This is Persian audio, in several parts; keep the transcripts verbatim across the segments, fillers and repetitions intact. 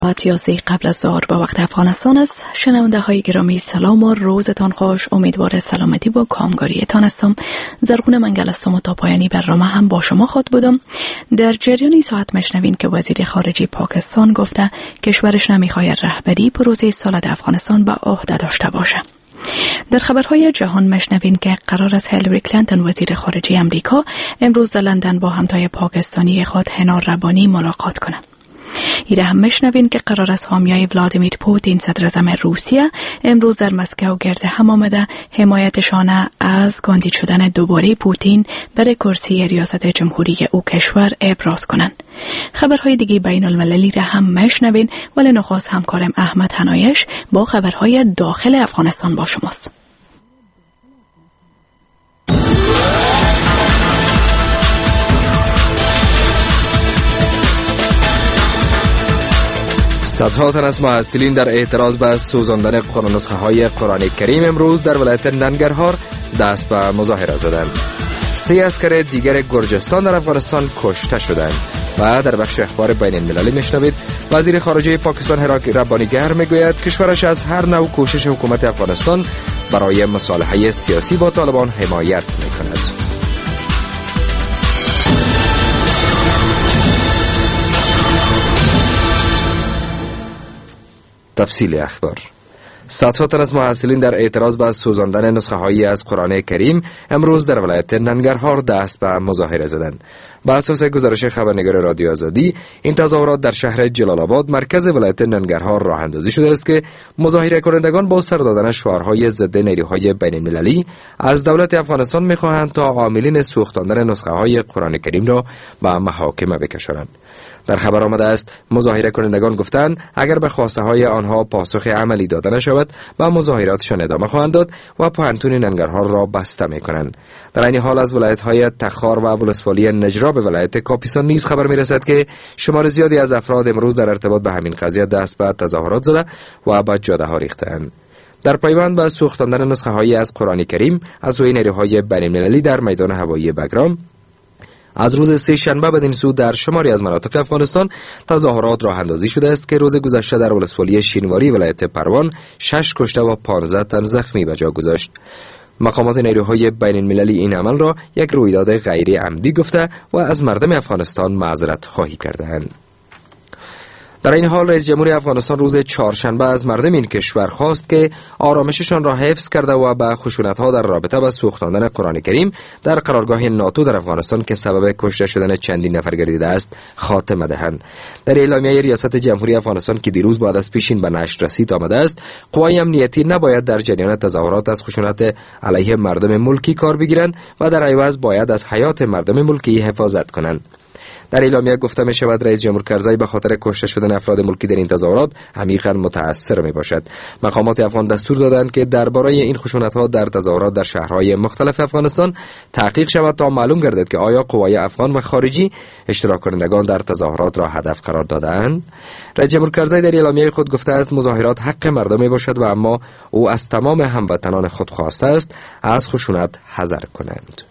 یازده قبل از ظهر با وقت افغانستان است. شنونده های گرامی سلام و روزتان خوش. امیدوار سلامتی با کامگاریتان هستم. زرغون منگل هستم و تا پایانی برنامه هم با شما خود بودم. در جریان ساعت مشنوین که وزیر خارجه پاکستان گفته کشورش نمیخواهد رهبری پروژه صلح افغانستان به عهده داشته باشه. در خبرهای جهان مشنوین که قرار است هیلاری کلینتون وزیر خارجه امریکا امروز در لندن با همتای پاکستانی خود هنا ربانی ملاقات کنه. ایره هم مشنوین که قرار است حامیای ولادیمیر پوتین صدر اعظم روسیه امروز در مسکو گرد هم آمده حمایتشان از کاندید شدن دوباره پوتین برای کرسی ریاست جمهوری او کشور ابراز کنند. خبرهای دیگه بین المللی را هم مشنوین، ولی نخست همکارم احمد حنایش با خبرهای داخل افغانستان با شماست. صدها تن از محصلین در اعتراض به سوزاندن نسخه های قرآن کریم امروز در ولایت ننگرهار دست به مظاهره زدند. سه عسکر دیگر گرجستان در افغانستان کشته شدند. و در بخش اخبار بین المللی میشنوید وزیر خارجه پاکستان هنا ربانیگر میگوید کشورش از هر نوع کوشش حکومت افغانستان برای مصالحه سیاسی با طالبان حمایت میکند. تفصیل اخبار. صدها تن از محصلین در اعتراض به سوزاندن نسخه هایی از قرآن کریم امروز در ولایت ننگرهار دست به مظاهره زدند. بر اساس گزارش خبرنگار رادیو آزادی این تظاهرات در شهر جلال آباد مرکز ولایت ننگرهار راه اندازی شده است که مظاهره کنندگان با سر دادن شعارهای ضد نیروهای بین المللی از دولت افغانستان می‌خواهند تا عاملین سوختاندن نسخه های قرآن کریم را به محاکمه بکشانند. در خبر آمده است مظاهره کنندگان گفتند اگر به خواسته های آنها پاسخ عملی داده نشود با مظاهراتشان ادامه خواهند داد و پوهنتون ننگرهار را بسته می‌کنند. در این حال از ولایت های تخار و ولسوالی نجراب به ولایت کاپیسان نیز خبر می‌رسد که شمار زیادی از افراد امروز در ارتباط به همین قضیه دست به تظاهرات زده و به جاده‌ها ریختند. در پیوند به سوختاندن نسخه هایی از قرآن کریم از سوی نیروهای بین‌المللی در میدان هوایی بگرام از روز سه شنبه بدین سو در شماری از مناطق افغانستان تظاهرات راه اندازی شده است که روز گذشته در ولسوالی شینواری ولایت پروان شش کشته و پانزده تن زخمی به جا گذاشت. مقامات نیروهای بین المللی این عمل را یک رویداد غیر عمدی گفته و از مردم افغانستان معذرت خواهی کردند. در این حال رئیس جمهور افغانستان روز چهارشنبه از مردم این کشور خواست که آرامششان را حفظ کرده و به خشونت‌ها در رابطه با سوختاندن قرآن کریم در قرارگاه ناتو در افغانستان که سبب کشته شدن چندین نفر گردیده است خاتمه دهند. در اعلامیه ریاست جمهوری افغانستان که دیروز بعد از پیشین به نشر رسید آمده است قوای امنیتی نباید در جریان تظاهرات از خشونت علیه مردم ملکی کار بگیرند و در عوض باید از حیات مردم ملکی حفاظت کنند. در اعلامیه گفته می شود رئیس جمهور کرزی به خاطر کشته شدن افراد ملکی در این تظاهرات عمیقا متأثر می باشد. مقامات افغان دستور دادند که درباره این خشونت‌ها در تظاهرات در شهرهای مختلف افغانستان تحقیق شود تا معلوم گردد که آیا قوای افغان و خارجی اشتراک کنندگان در تظاهرات را هدف قرار دادند. رئیس جمهور کرزی در اعلامیه خود گفته است مظاهرات حق مردم می باشد و اما او از تمام هموطنان خود خواسته است از خشونت حذر کنند.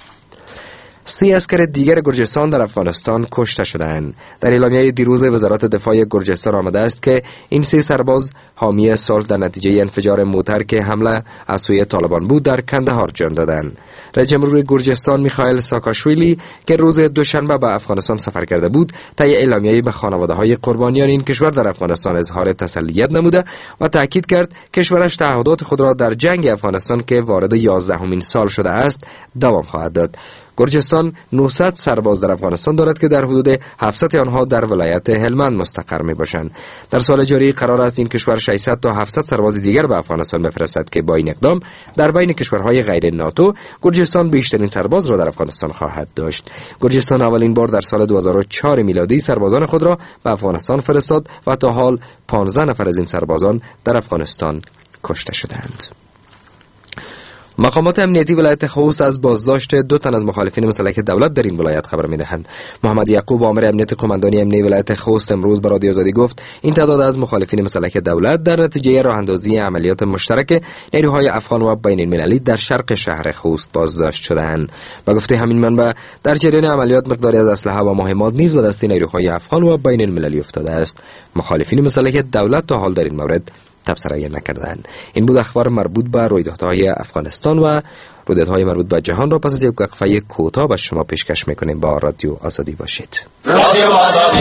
سه عسکر دیگر گرجستان در افغانستان کشته شدند. در اعلامیه دیروز وزارت دفاع گرجستان آمده است که این سه سرباز حامی صلح در نتیجه انفجار موتر که حمله از سوی طالبان بود در کندهار جان دادند. رئیس جمهور گرجستان میخائیل ساکاشویلی که روز دوشنبه به افغانستان سفر کرده بود طی اعلامیه‌ای به خانواده‌های قربانیان این کشور در افغانستان اظهار تسلیت نموده و تاکید کرد کشورش تعهدات خود را در جنگ افغانستان که وارد یازدهمین سال شده است دوام خواهد داد. گرجستان نهصد سرباز در افغانستان دارد که در حدود هفتصد آنها در ولایت هلمند مستقر می باشند. در سال جاری قرار است این کشور ششصد تا هفتصد سرباز دیگر به افغانستان بفرستد که با این اقدام در بین کشورهای غیر ناتو گرجستان بیشترین سرباز را در افغانستان خواهد داشت. گرجستان اولین بار در سال دو هزار و چهار میلادی سربازان خود را به افغانستان فرستاد و تا حال پانزده نفر از این سربازان در افغانستان کشته شدند. مقامات امنیتی ولایت خوست از بازداشت دو تن از مخالفین مسلح دولت در این ولایت خبر می‌دهند. محمد یعقوب آمر امنیت قماندانی امنیتی ولایت خوست امروز به رادیو آزادی گفت این تعداد از مخالفین مسلح دولت در نتیجه راه‌اندازی عملیات مشترک نیروهای افغان و بین المللی در شرق شهر خوست بازداشت شدند. با گفته همین منبع در جریان عملیات مقداری از اسلحه و مهمات نیز به دست نیروهای افغان و بین المللی افتاده است. مخالفین مسلح دولت تا حال در این مورد تبصره نکردند. این بود اخبار مربوط به رویدادهای افغانستان و رویدادهای مربوط به جهان را پس از یک وقفه کوتاه به شما پیشکش میکنیم. با رادیو آزادی باشید. رادیو آزادی.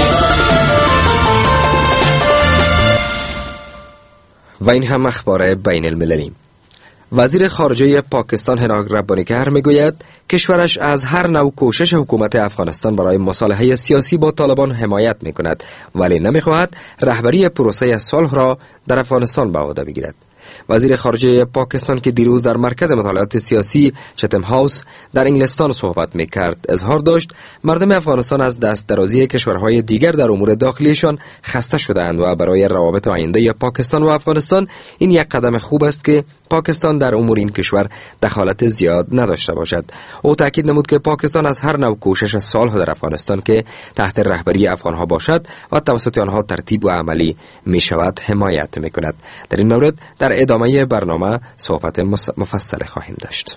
و این هم اخبار بین المللی. وزیر خارجه پاکستان هنا ربانیکر میگوید کشورش از هر نوع کوشش حکومت افغانستان برای مصالحه سیاسی با طالبان حمایت میکند، ولی نمیخواهد رهبری پروسه صلح را در افغانستان به عهده بگیرد. وزیر خارجه پاکستان که دیروز در مرکز مطالعات سیاسی چتم هاوس در انگلستان صحبت میکرد اظهار داشت مردم افغانستان از دست درازی کشورهای دیگر در امور داخلیشان خسته شدند و برای روابط آینده پاکستان و افغانستان این یک قدم خوب است که پاکستان در امور این کشور دخالت زیاد نداشته باشد. او تاکید نمود که پاکستان از هر نوع کوشش صلح در افغانستان که تحت رهبری افغانها باشد و توسط آنها ترتیب و عملی می شود حمایت می کند. در این مورد در ادامه برنامه صحبت مفصل خواهیم داشت.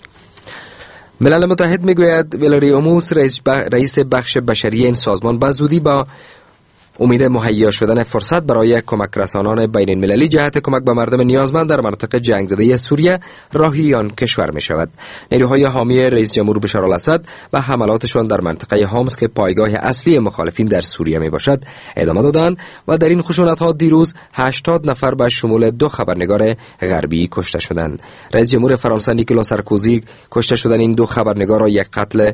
ملل متحد می گوید ویلری اوموس رئیس بخش بشری این سازمان به زودی با امید مهیا شدن فرصت برای کمک رسانان بین المللی جهت کمک به مردم نیازمند در مناطق جنگ زده سوریه راهی آن کشور می شود. نیروهای حامی رئیس جمهور بشار الاسد و حملاتشان در منطقه هامس که پایگاه اصلی مخالفین در سوریه می باشد ادامه دادند و در این خشونت ها دیروز هشتاد نفر به شمول دو خبرنگار غربی کشته شدند. رئیس جمهور فرانسه نیکولا سارکوزی کشته شدن این دو خبرنگار را یک قتل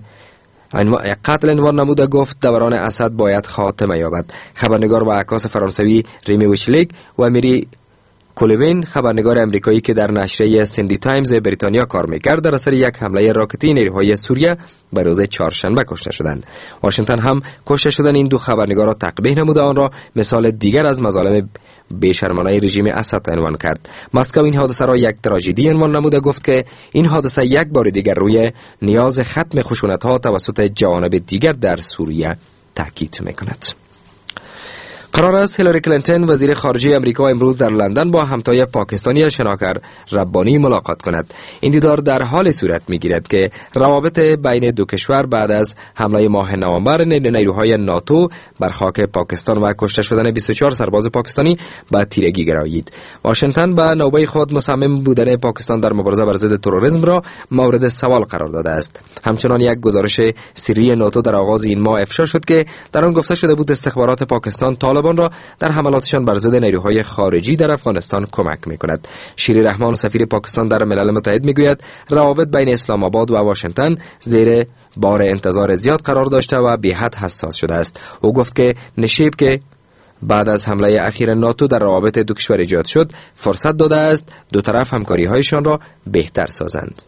قتل عنوان نموده گفت دوران اسد باید خاتمه یابد. خبرنگار و عکاس فرانسوی ریمی ویچلیک و میری کولوین خبرنگار امریکایی که در نشریه سندی تایمز بریتانیا کار میکرد در اثر یک حمله راکتی نیروهای سوریه به روز چهارشنبه کشته شدند. واشنگتن هم کشته شدن این دو خبرنگار را تقبیح نموده آن را مثال دیگر از مظالم بیشرمانه رژیم اسد عنوان کرد. مسکو این حادثه را یک تراژدی عنوان نموده گفت که این حادثه یک بار دیگر روی نیاز ختم خشونت‌ها توسط جوانب دیگر در سوریه تاکید می‌کند. قرار است هیلاری کلینتون وزیر خارجه امریکا امروز در لندن با همتای پاکستانی شناکر ربانی ملاقات کند. این دیدار در حال صورت می‌گیرد که روابط بین دو کشور بعد از حمله ماه نوامبر نیروهای ناتو بر خاک پاکستان و کشته شدن بیست و چهار سرباز پاکستانی به تیرگی گرایید. واشنگتن به نوبه خود مصمم بودن پاکستان در مبارزه بر ضد تروریسم را مورد سوال قرار داده است. همچنان یک گزارش سری ناتو در آغاز این ماه افشا شد که در آن گفته شده بود استخبارات پاکستان طالبان را در حملاتشان بر ضد نیروهای خارجی در افغانستان کمک می‌کند. شیری رحمان سفیر پاکستان در ملل متحد می‌گوید روابط بین اسلام آباد و واشنگتن زیر بار انتظار زیاد قرار داشته و بی حد حساس شده است. او گفت که نشیب که بعد از حمله اخیر ناتو در روابط دو کشور ایجاد شد فرصت داده است دو طرف همکاری‌هایشان را بهتر سازند.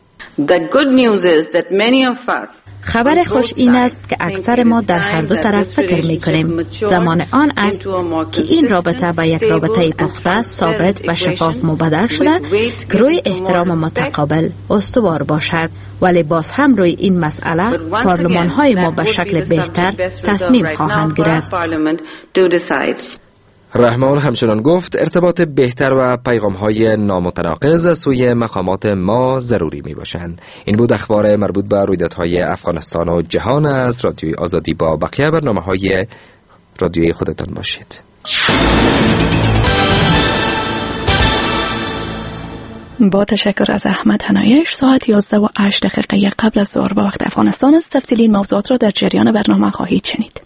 خبر خوش این است که اکثر ما در هر دو طرف فکر می کنیم زمان آن است که این رابطه به یک رابطه پخته، ثابت و شفاف مبدل شده که روی احترام متقابل استوار باشد. ولی باز هم روی این مسئله پارلمان های ما به شکل بهتر تصمیم خواهند گرفت. رحمان همچنان گفت ارتباط بهتر و پیغام‌های نامتناقض سوی مقامات ما ضروری می‌باشند. این بود اخبار مربوط به رویدادهای افغانستان و جهان از رادیوی آزادی. با بقیه برنامه‌های رادیوی خودتان باشید. با تشکر از احمد حنایش. ساعت یازده و هشت دقیقه قبل از ظهر به وقت افغانستان است. تفصیلی این موضوعات را در جریان برنامه خواهید شنید.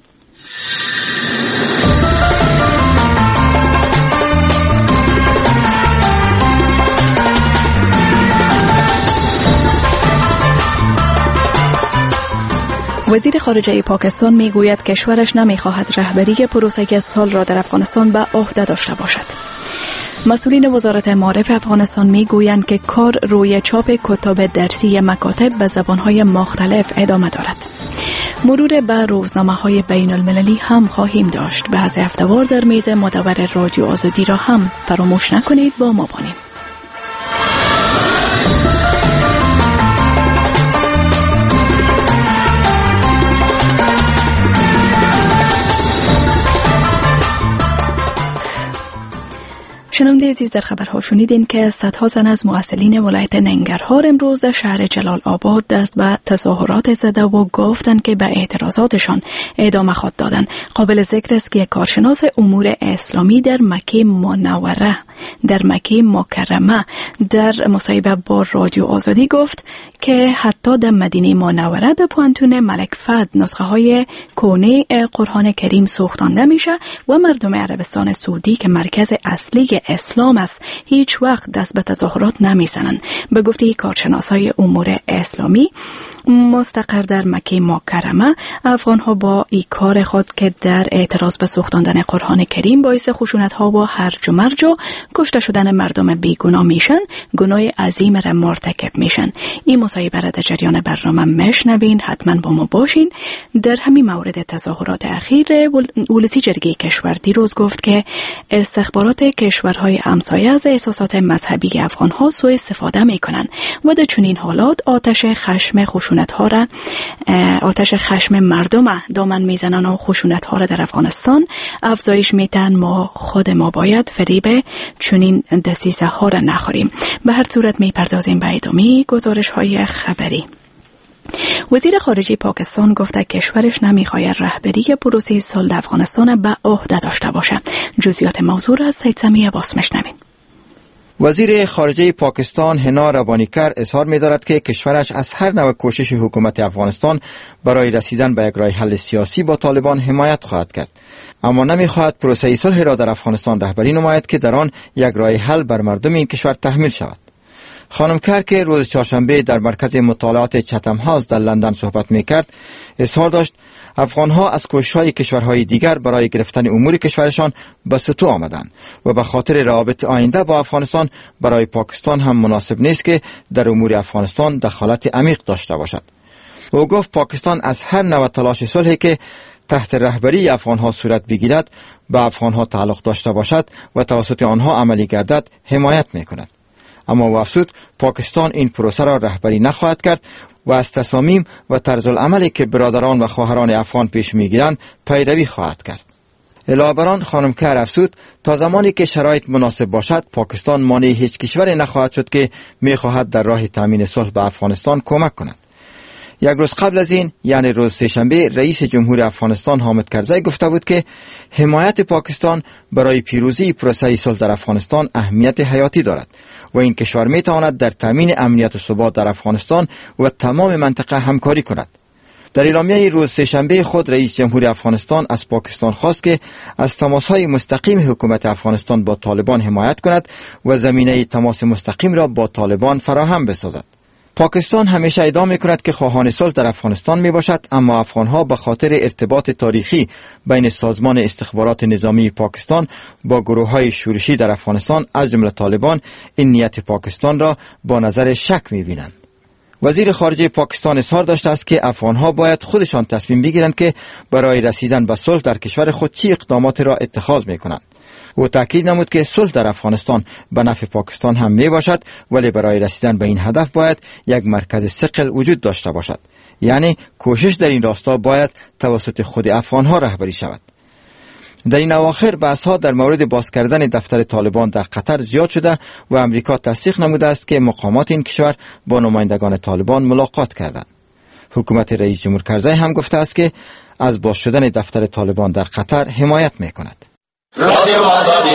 وزیر خارجه پاکستان میگوید کشورش نمیخواهد رهبری پروسه صلح را در افغانستان به عهده داشته باشد. مسئولین وزارت معارف افغانستان میگویند که کار روی چاپ کتاب درسی مکاتب به زبانهای مختلف ادامه دارد. مرور به روزنامه‌های بین المللی هم خواهیم داشت. بحث هفته‌وار در میز مدور رادیو آزادی را هم فراموش نکنید. با ما باشید. شنونده عزیز، در خبرها شنیدین که صدها زن از مؤثرین ولایت ننگرهار امروز در شهر جلال آباد دست به تظاهرات زده و گفتند که به اعتراضاتشان ادامه خواهد دادند. قابل ذکر است که یک کارشناس امور اسلامی در مکه منوره در مکه مکرمه در مصاحبه با رادیو آزادی گفت که حتی در مدینه منوره در پوانتون ملک فهد نسخه های کهنه قرآن کریم سوختانده میشه و مردم عربستان سعودی که مرکز اصلی اسلام است هیچ وقت دست به تظاهرات نمیزنند. به گفته کارشناسای امور اسلامی مستقر در مکه مکرمه، افغان‌ها با این کار خود که در اعتراض به سوختاندن قرآن کریم باعث خشونت‌ها و هرج و مرج و کشته شدن مردم بیگناه میشن، گناه عظیم را مرتکب میشن. این مصاحبه را در جریان برنامه مشنوین، حتما با ما باشین. در همین مورد تظاهرات اخیر ولسی جرگه کشور دیروز گفت که استخبارات کشورهای همسایه از احساسات مذهبی افغان‌ها سوء استفاده میکنن و در چنین حالات آتش خشم خشونت ها را آتش خشم مردم دامن میزنن و خشونت ها را در افغانستان افزایش میدن. ما خود ما باید فریب چنین دسیسه ها را نخوریم. به هر صورت میپردازیم به ادامه گزارش های خبری. وزیر خارجه پاکستان گفته کشورش نمیخواهد رهبری پروسه صلح در افغانستان به عهده داشته باشه. جزئیات موضوع را از سید سمیع عباس میشنویم. وزیر خارجه پاکستان هنا ربانیکر اظهار می‌دارد که کشورش از هر نوع کوشش حکومت افغانستان برای رسیدن به یک راه حل سیاسی با طالبان حمایت خواهد کرد، اما نمی‌خواهد پروسه صلح را در افغانستان رهبری نماید که در آن یک راه حل بر مردم این کشور تحمیل شود. خانم کر که روز چهارشنبه در مرکز مطالعات چتم هاوس در لندن صحبت می‌کرد، اظهار داشت افغان‌ها از کوشش‌های کشورهای دیگر برای گرفتن امور کشورشان به سطوح آمدند و به خاطر روابط آینده با افغانستان برای پاکستان هم مناسب نیست که در امور افغانستان دخالت عمیق داشته باشد. او گفت پاکستان از هر نوع تلاش صلحی که تحت رهبری افغان‌ها صورت بگیرد به افغان‌ها تعلق داشته باشد و توسط آنها عملی گردد حمایت می‌کند. اما و افسوس پاکستان این پروسه را رهبری نخواهد کرد و از تصامیم و طرز العملی که برادران و خواهران افغان پیش میگیرند پیروی خواهد کرد. علاوه بر آن خانم کر افزود تا زمانی که شرایط مناسب باشد پاکستان مانع هیچ کشوری نخواهد شد که میخواهد در راه تامین صلح به افغانستان کمک کند. یک روز قبل از این یعنی روز سه‌شنبه رئیس جمهور افغانستان حامد کرزی گفته بود که حمایت پاکستان برای پیروزی پروسه صلح در افغانستان اهمیت حیاتی دارد و این کشور می تواند در تامین امنیت و ثبات در افغانستان و تمام منطقه همکاری کند. در اعلامیه روز سه‌شنبه خود رئیس جمهور افغانستان از پاکستان خواست که از تماس‌های مستقیم حکومت افغانستان با طالبان حمایت کند و زمینه تماس مستقیم را با طالبان فراهم بسازد. پاکستان همیشه ادعا می‌کند که خواهان صلح در افغانستان میباشد، اما افغان‌ها به خاطر ارتباط تاریخی بین سازمان استخبارات نظامی پاکستان با گروه‌های شورشی در افغانستان از جمله طالبان این نیت پاکستان را با نظر شک می‌بینند. وزیر خارجه پاکستان اظهار داشته است که افغان‌ها باید خودشان تصمیم بگیرند که برای رسیدن به صلح در کشور خود چه اقدامات را اتخاذ می‌کنند. او تاکید نمود که صلح در افغانستان به نفع پاکستان هم می باشد، ولی برای رسیدن به این هدف باید یک مرکز ثقل وجود داشته باشد، یعنی کوشش در این راستا باید توسط خود افغان‌ها رهبری شود. در این اواخر بحث‌ها در مورد باز کردن دفتر طالبان در قطر زیاد شده و امریکا تصدیق نموده است که مقامات این کشور با نمایندگان طالبان ملاقات کردند. حکومت رئیس جمهور کرزی هم گفته است که از باز شدن دفتر طالبان در قطر حمایت می‌کند. رادیو آزادی.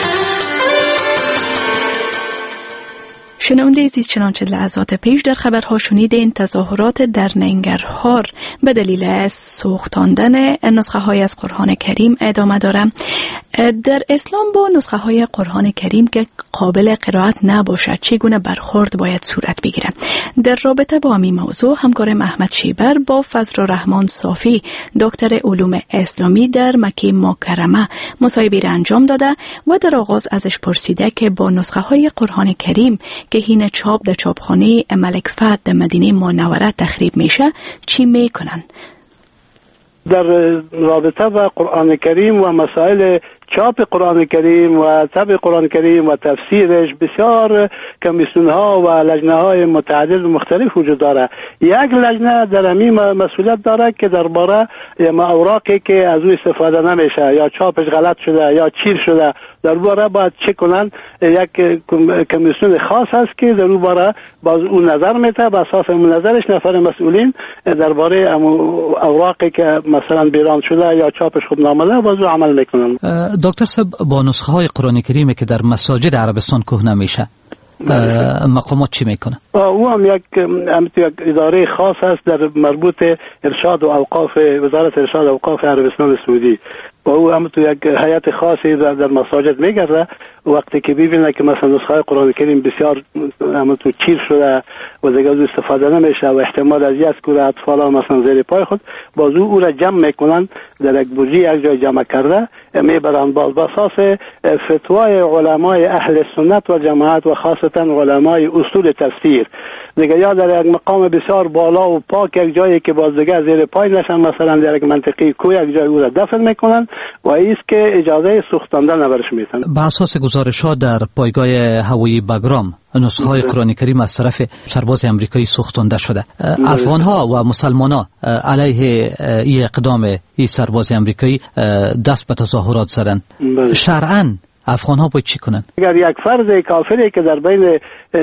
شنونده عزیز، چنانچه لحظات پیش در خبرها شنیدین تظاهرات در ننگرهار به دلیل سوختاندن نسخه های از قرآن کریم ادامه دارم. در اسلام با نسخه های قرآن کریم که قابل قرائت نباشد چگونه برخورد باید صورت بگیرد؟ در رابطه با این موضوع همکارم احمد شیبر با فضل الرحمن صافی دکتر علوم اسلامی در مکه مکرمه مصاحبه را انجام داده و در آغاز ازش پرسیده که با نسخه های قرآن کریم که هین چاپ در چاپخانه ملک فهد در مدینه منوره تخریب میشه چی میکنن؟ در رابطه با قرآن کریم و مسائل چاپ قرآن کریم و طبع قرآن کریم و تفسیرش بسیار کمیسیون ها و لجنه های متعدد و مختلف وجود داره. یک لجنه در همین مسئولیت داره که درباره اوراقی که از او استفاده نمیشه یا چاپش غلط شده یا چیر شده درباره باید چک کنن. یک کمیسیون خاص هست که در اون باره باز اون نظر میده، به اساس اون نظرش نفر مسئولین درباره اوراقی که مثلا بیران شده یا چاپش خوب نامده باز عمل میکنن. دکتر صاحب، با نسخه های قرآن کریمی که در مساجد عربستان کهنه میشه مقامات چی میکنه؟ او هم یک یک اداره خاص است در مربوط ارشاد و اوقاف وزارت ارشاد و اوقاف عربستان سعودی. و او هم تو یک هیئت خاصی در, در مساجد میگرده. وقتی که ببینه که مثلا نسخه قرآن کریم بسیار هم تو چیر شده و دیگه از استفاده نمیشه و احتمال از یک کوره اطفال مثلا زیر پای خود باز او, او را جمع میکنن در یک بوجی یک جای جمع کرده میبرن باز به اساس فتوای علمای اهل سنت و جماعت و خاصتا علمای اصول تفسیر دیگه یا در یک مقام بسیار بالا و پاک یک جایی که باز دیگه زیر پای نشن مثلا در یک منطقه کوه یک جای او را دفن میکنن و ایست که اجازه سوختاندن نبرش میتن. به اساس گزارش ها در پایگاه هوایی بگرام نسخه های قرآن کریم از طرف سرباز امریکایی سوختانده شده. افغان ها و مسلمان ها علیه این اقدام این سرباز امریکایی دست به تظاهرات زدن. شرعاً افغان ها باید چی کنن؟ اگر یک فرد کافری که در بین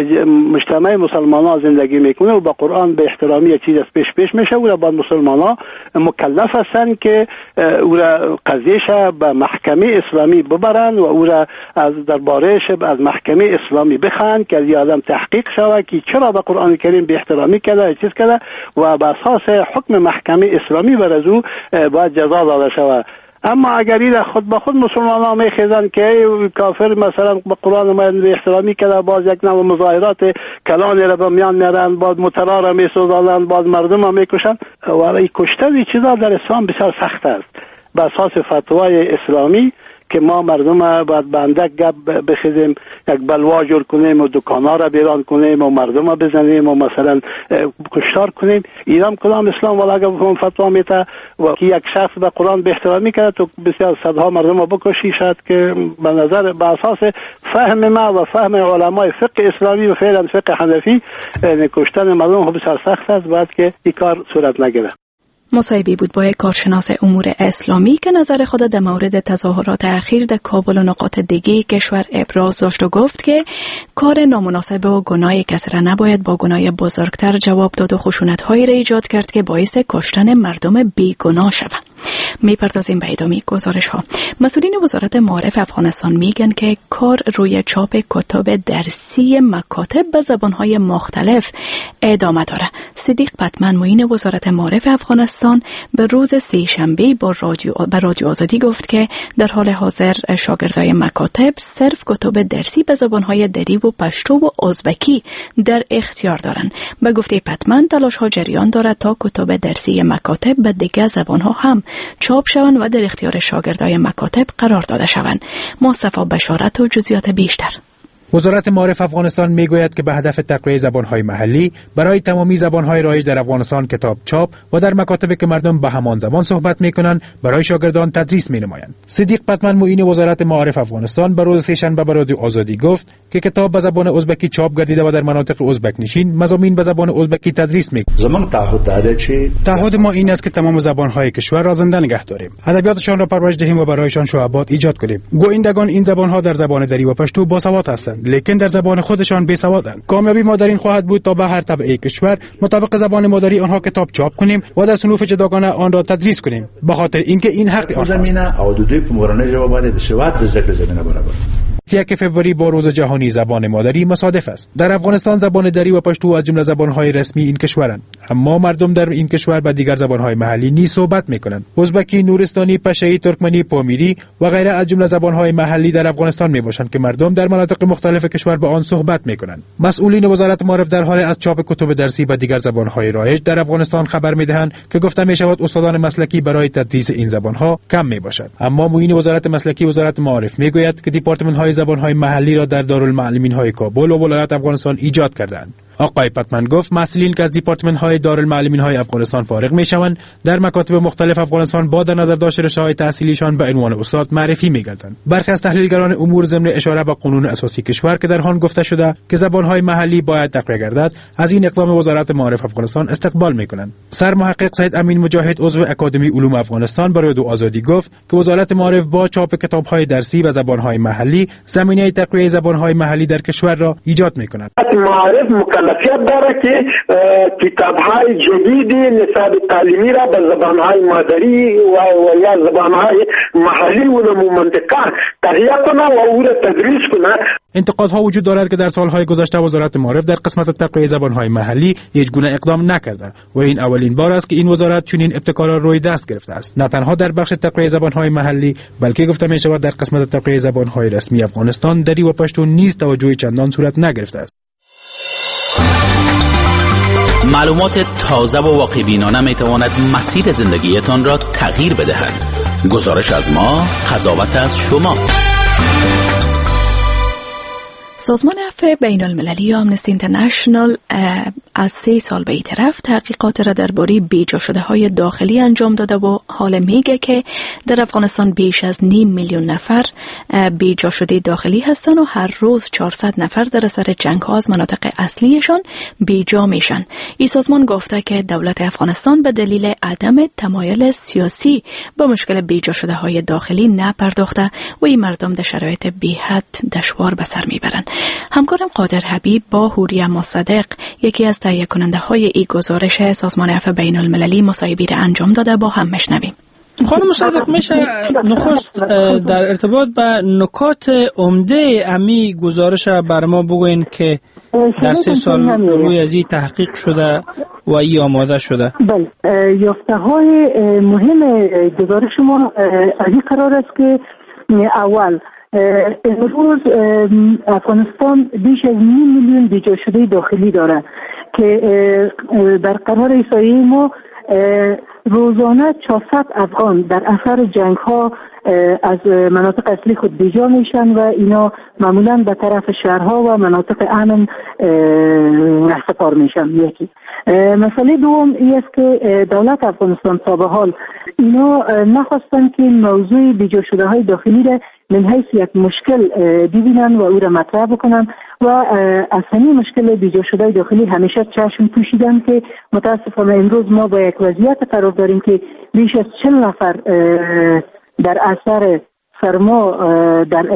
مجتمع مسلمان ها زندگی میکنه و با قرآن به احترامی یک چیز پیش پیش میشه و با مسلمان ها مکلف هستند که او را قضیهش به محکمه اسلامی ببرن و او را از دربارهش از محکمه اسلامی بخوان که از آدم تحقیق شود که چرا به قرآن کریم به احترامی کرده چیز کرده و به اساس حکم محکمه اسلامی بر از او باید جزا داده شود. اما اگر این خود به خود مسلمان ها میخیزن که کافر مثلا به قرآن ما به احترامی کرده باز یک نوع مظاهرات کلانی را به میان میارن باز مترا را میسوزانن باز مردم را میکشن و این کشتن این چیزا در اسلام بسیار سخت است به اساس فتوای اسلامی که ما مردم باید بندک گپ بخیزیم یک بلوا جور کنیم و دکانا را بیران کنیم و مردم را بزنیم و مثلا کشتار کنیم. ایران کلام اسلام والا اگر بخون فتوا میته و که یک شخص به قرآن به احترامی کرد تو بسیار صدها مردم را بکشی شاید که به نظر به اساس فهم ما و فهم علمای فقه اسلامی و فعلا فقه حنفی کشتن مردم بسیار سخت است باید که این کار صورت نگیره. مصاحبه بود با یک کارشناس امور اسلامی که نظر خود در مورد تظاهرات اخیر در کابل و نقاط دیگه کشور ابراز داشت و گفت که کار نامناسب و گناه کسی را نباید با گناه بزرگتر جواب داد و خشونت‌هایی را ایجاد کرد که باعث کشتن مردم بیگناه شود. میپردازیم به ادامه گزارش ها. مسئولین وزارت معارف افغانستان میگن که کار روی چاپ کتاب درسی مکاتب به زبانهای مختلف ادامه داره. صدیق پتمن معین وزارت معارف افغانستان به روز سه‌شنبه با رادیو به رادیو آزادی گفت که در حال حاضر شاگردای مکاتب صرف کتاب درسی به زبانهای دری و پشتو و ازبکی در اختیار دارند. به گفته پتمن تلاش ها جریان دارد تا کتاب درسی مکاتب به دیگر زبانها هم چاپ شوند و در اختیار شاگردای مکاتب قرار داده شوند. مصطفی بشارت و جزئیات بیشتر. وزارت معارف افغانستان میگوید که به هدف تقویت زبانهای محلی برای تمامی زبانهای رایج در افغانستان کتاب چاپ و در مکاتبی که مردم به همان زبان صحبت میکنند برای شاگردان تدریس مینمایند. صدیق پتمن معین وزارت معارف افغانستان به روز سه‌شنبه به رادیو آزادی گفت که کتاب به زبان ازبکی چاپ گردیده و در مناطق ازبک نشین مضامین به زبان ازبکی تدریس میکنند. زمان تعهد داده چی؟ تعهد ما این است که تمام زبانهای کشور را زنده نگه داریم، ادبیاتشان را پرورش دهیم و برایشان شعبات ایجاد کنیم. گویندگان این زبانها در زبان دری و پشتو باسواد هستند لیکن در زبان خودشان بیسوادند. کامیابی ما در این خواهد بود تا به هر طبقه کشور مطابق زبان مادری آنها کتاب چاپ کنیم و در صنوف جداگانه آن را تدریس کنیم، به خاطر اینکه این حق آنهاست. زمینه او دوی په مورنۍ ژبه باندې د سواد د ذکر زمینه برابر. یک فوریه با روز جهانی زبان مادری مصادف است. در افغانستان زبان دری و پشتو از جمله زبانهای رسمی این کشورند، اما مردم در این کشور با دیگر زبانهای محلی نیز صحبت میکنند. ازبکی، نورستانی، پشه‌ای، ترکمنی، پامیری و غیره از جمله زبانهای محلی در افغانستان میباشند که مردم در مناطق مختلف کشور با آن صحبت میکنند. مسئولین وزارت معارف در حال از چاپ کتب درسی به دیگر زبانهای رایج در افغانستان خبر میدهند که گفته میشود استادان مسلکی برای تدریس این زبانها کم میباشد. اما معین وزارت مسلکی وزارت معارف میگوید که دپارتمان‌های زبانهای محلی را در دارالمعلمین‌های کابل و ولایت افغانستان ایجاد کردند. آقای پتمن گفت مسئولین که از دیپارتمان های دارالمعلمین های افغانستان فارغ میشوند در مکاتب مختلف افغانستان با در نظر داشت رشته های تحصیلیشان به عنوان استاد معرفی می‌گردند. برخی از تحلیلگران امور ضمن اشاره به قانون اساسی کشور که در آن گفته شده که زبان‌های محلی باید تقویت گردد، از این اقدام وزارت معارف افغانستان استقبال می‌کنند. سرمحقق سید امین مجاهد عضو اکادمی علوم افغانستان برای دو آزادی گفت که وزارت معارف با چاپ کتاب‌های درسی و زبان‌های محلی زمینه تقویت زبان‌های محلی در کشور را ایجاد می‌کند. معارف مکلفیت دارد که کتاب‌های جدید نصاب تعلیمی را به زبان‌های مادری و یا زبان‌های محلی و منطقه تهیه کنه و او را تدریس کنه. انتقادها وجود دارد که در سالهای گذشته وزارت معارف در قسمت تقویت زبان‌های محلی هیچ گونه اقدام نکرده و این اولین بار است که این وزارت چنین ابتکار روی دست گرفته است. نه تنها در بخش تقویت زبان‌های محلی بلکه گفته می‌شود در قسمت تقویت زبان‌های رسمی افغانستان دری و پشتو نیز توجه چندان صورت نگرفته است. معلومات تازه و واقع‌بینانه می‌تواند مسیر زندگیتان را تغییر بدهد. گزارش از ما، قضاوت از شما. سازمان عفو بین المللی یا آمنستی اینترنشنال از سه سال به این طرف تحقیقات را درباره بیجا شده های داخلی انجام داده و حال میگه که در افغانستان بیش از نیم میلیون نفر بیجا شده داخلی هستند و هر روز چهارصد نفر در اثر جنگ ها از مناطق اصلیشان بیجا میشن. این سازمان گفته که دولت افغانستان به دلیل عدم تمایل سیاسی به مشکل بیجا شده های داخلی نپرداخته و این مردم در شرایط بی‌حد دشوار به سر میبرن. همکارم قادر حبیب با حوریه مصدق یکی از تهیه کننده های این گزارش سازمان عفو بین المللی مصاحبه را انجام داده، با هم میشنویم. خانم مصدق، میشه نخست در ارتباط به نکات عمده امی گزارش بر ما بگوین که در سه سال روی از این تحقیق شده و ای آماده شده؟ بله، یافته های مهم گزارش ما از این قرار است که اول امروز افغانستان بیش از نیم میلیون بیجا شده داخلی داره که در قرار احصایه ما روزانه چهارصد افغان در اثر جنگ ها از مناطق اصلی خود بیجا میشن و اینا معمولا به طرف شهرها و مناطق امن رهسپار میشن. یکی مسئله دوم این است که دولت افغانستان تا به حال اینا نخواستن که موضوع بیجا شده های داخلی را من حیث یک مشکل ببینن و او را مطرح بکنن و از همین مشکل بیجا شده داخلی همیشه چشم پوشیدن که متاسفانه امروز ما با یک وضعیت قرار داریم که بیش از چهل نفر در اثر سرما در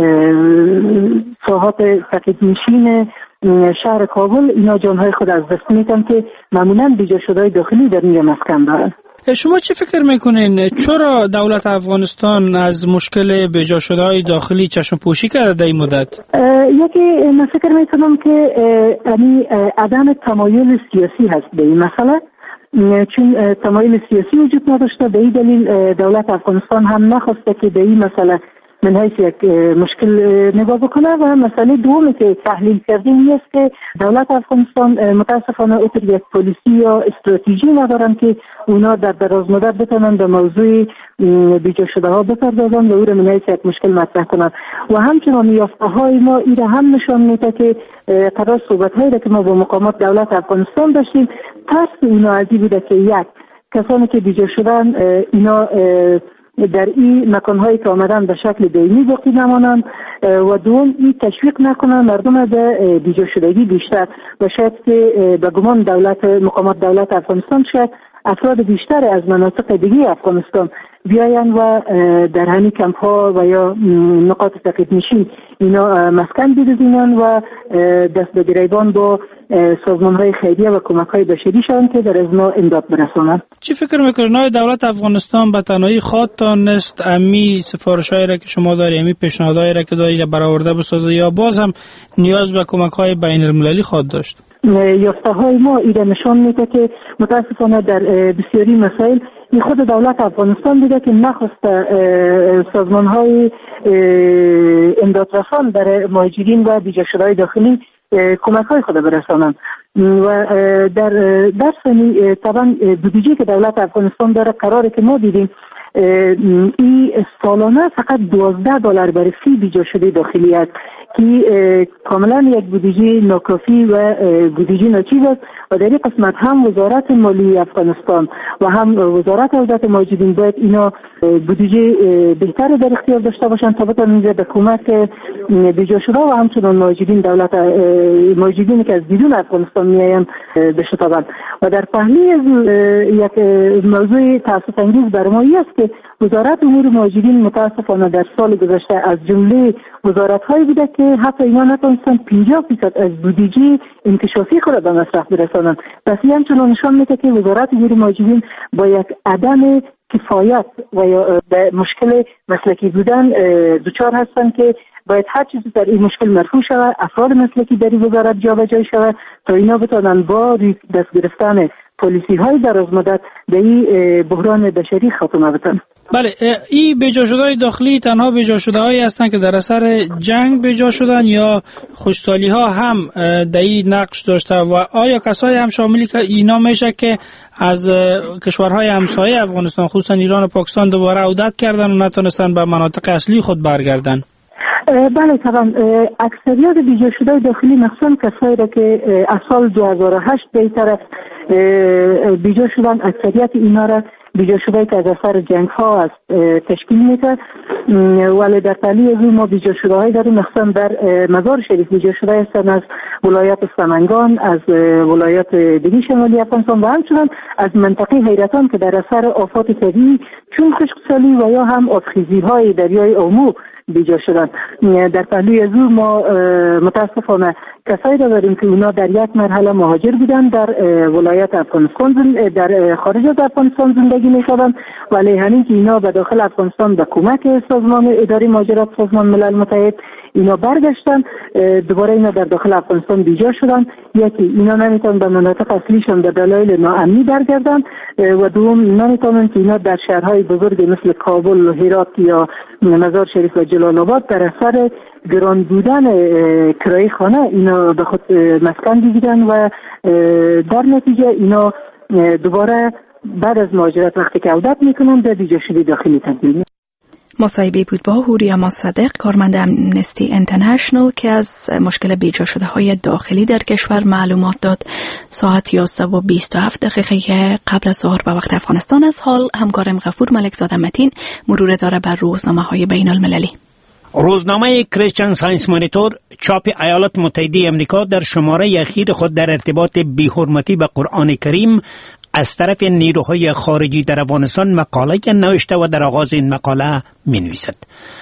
ساحات فقید نشین شهر کابل اینا جانهای خود از دست میدن که معمولا بیجا شده داخلی در اینجا مسکن دارن. شما چه فکر میکنین چرا دولت افغانستان از مشکل بیجا شده های داخلی چشم پوشی کرده در این مدت؟ یکی من فکر میکنم که یعنی عدم تمایل سیاسی هست به این مسئله، چون تمایل سیاسی وجود نداشته. به این دلیل دولت افغانستان هم نخواسته که به این مسئله من حیث یک مشکل نگاه بکنه. و مسئله دومی که تحلیل کردیم این است که دولت افغانستان متاسفانه اوتر یک پلیسی یا استراتژی ندارن که اونا در دراز مدت بتونن به موضوع بیجا شده ها بپردازن و او را من حیث یک مشکل مطرح کنن. و همچنان یافته های ما این را هم نشان میده که قرار صحبت هایی که ما با مقامات دولت افغانستان داشتیم ترس اونا از این بوده که یک کسانی که بیجا شدن اینا در این مکانهایی که آمدن به شکل دائمی باقی نمانند و دوم این تشویق نکنن مردم به بیجا شدگی بیشتر و شاید که به گمان دولت مقامات دولت افغانستان شاید افراد بیشتر از مناطق دیگه افغانستان بیاین و در همین کمپ ها و یا نقاط فقید نشین اینا مسکن بگزینن و دست به گریبان با سازمان های خیریه و کمک های بشری شوند که در ازنا امداد برسانند. چی فکر میکنید دولت افغانستان به تنهایی خود تانست امی سفارش‌هایی را که شما داری، امی پیشنهادهایی را که داری را برآورده بسازه یا باز هم نیاز به کمک های بین المللی خود داشت؟ یافته های ما ایره نشان میده که متاسفانه در بسیاری مسائل این خود دولت افغانستان دیده که نخواسته سازمان های امدادرسان در مهاجرین و بیجا شده های داخلی کمک های خود برسانند و در در سنی طبعا بودجه که دولت افغانستان داره قراره که ما دیدیم این سالانه فقط دوازده دلار برای فی بیجا شده داخلی است. که کاملا یک بودجه ناکافی و بودجه ناچیز است و در این قسمت هم وزارت مالی افغانستان و هم وزارت عودت مهاجرین باید اینا بودجه بهتر در اختیار داشته باشند تا بتوانند به کمک بیجا شده و همچنان مهاجرین دولت مهاجرینی که از بیرون افغانستان میآیند بشتابند. و در پهلوی یک موضوع تاسف انگیز بر ما است که وزارت امور مهاجرین متاسفانه در سال گذشته از جمله وزارت‌هایی بوده که حتی اینا نتونستند پنجاه درصد از بودجه انکشافی خود به مصرف برسانند. پس این همچنان نشان میده که وزارت امور مهاجرین با یک عدم کفایت و یا به مشکل مسلکی بودن دچار هستند که باید هر چیزی در این مشکل مرفوع شود، افراد مسلکی در این وزارت جابجا شود تا اینا بتوانند با دست گرفتن پالیسی های دراز مدت به این بحران بشری خاتمه بدن. بله، این بجا شده داخلی تنها بجا شده هایی هستند که در اثر جنگ بجا شدن یا خوشحالی ها هم در این نقش داشته و آیا کسایی هم شاملی که اینا میشه که از کشورهای همسایه افغانستان خصوصا ایران و پاکستان دوباره عودت کردن و نتونستن به مناطق اصلی خود برگردن؟ بله طبعا اکثریت بیجا شده داخلی مخصوصا کسایی را که از سال دو هزار و هشت به این طرف بیجا شدن، اکثریت اینا را بیجا شده که از اثر جنگ ها است تشکیل میده. ولی در پهلوی از ما بیجا شده های داریم مخصوصا در مزار شریف بیجا شده هستند از ولایت سمنگان، از ولایت دیگه شمالی افغانستان و همچنان از منطقه حیرتان که در اثر آفات طبیعی چون خشکسالی و یا هم آبخیزی های دریای اومو بیجا شدن. در پهلوی از ما متاسفانه کسایی داریم که اونا در یک مرحله مهاجر بودن در ولایت افغانستان در خارج از افغانستان زندگی می‌کردن، ولی همین که اینا به داخل افغانستان به کمک سازمان اداره مهاجرت سازمان ملل متحد اینا برگشتن، دوباره اینا در داخل افغانستان بیجا شدن. یکی اینا نمیتونن به مناطق اصلیشون به دلایل ناامنی برگردن و دوم نمیتونن که اینا در شهرهای بزرگ مثل کابل و هرات یا مزار شریف و جلال آباد در اثر گران بودن کرایه خانه اینا به خود مسکن بگیرن و در نتیجه اینا دوباره بعد از مهاجرت وقتی که عودت میکنن به بیجا شدگی داخلی تبدیل میشن. مصاحبه بود با هوریا مصدق، کارمند امنستی اینترنشنال که از مشکل بیجا شده های داخلی در کشور معلومات داد. ساعت یازده و بیست و هفت دقیقه قبل از ظهر به وقت افغانستان. از حال همکارم غفور ملکزاده متین مرور داره بر روزنامه های بین المللی. روزنامه کریسچن ساینس مانیتور چاپ ایالات متحده امریکا در شماره اخیر خود در ارتباط بی‌حرمتی به قرآن کریم از طرف نیروهای خارجی در افغانستان مقاله نوشته و در آغاز این مقاله می نویسد: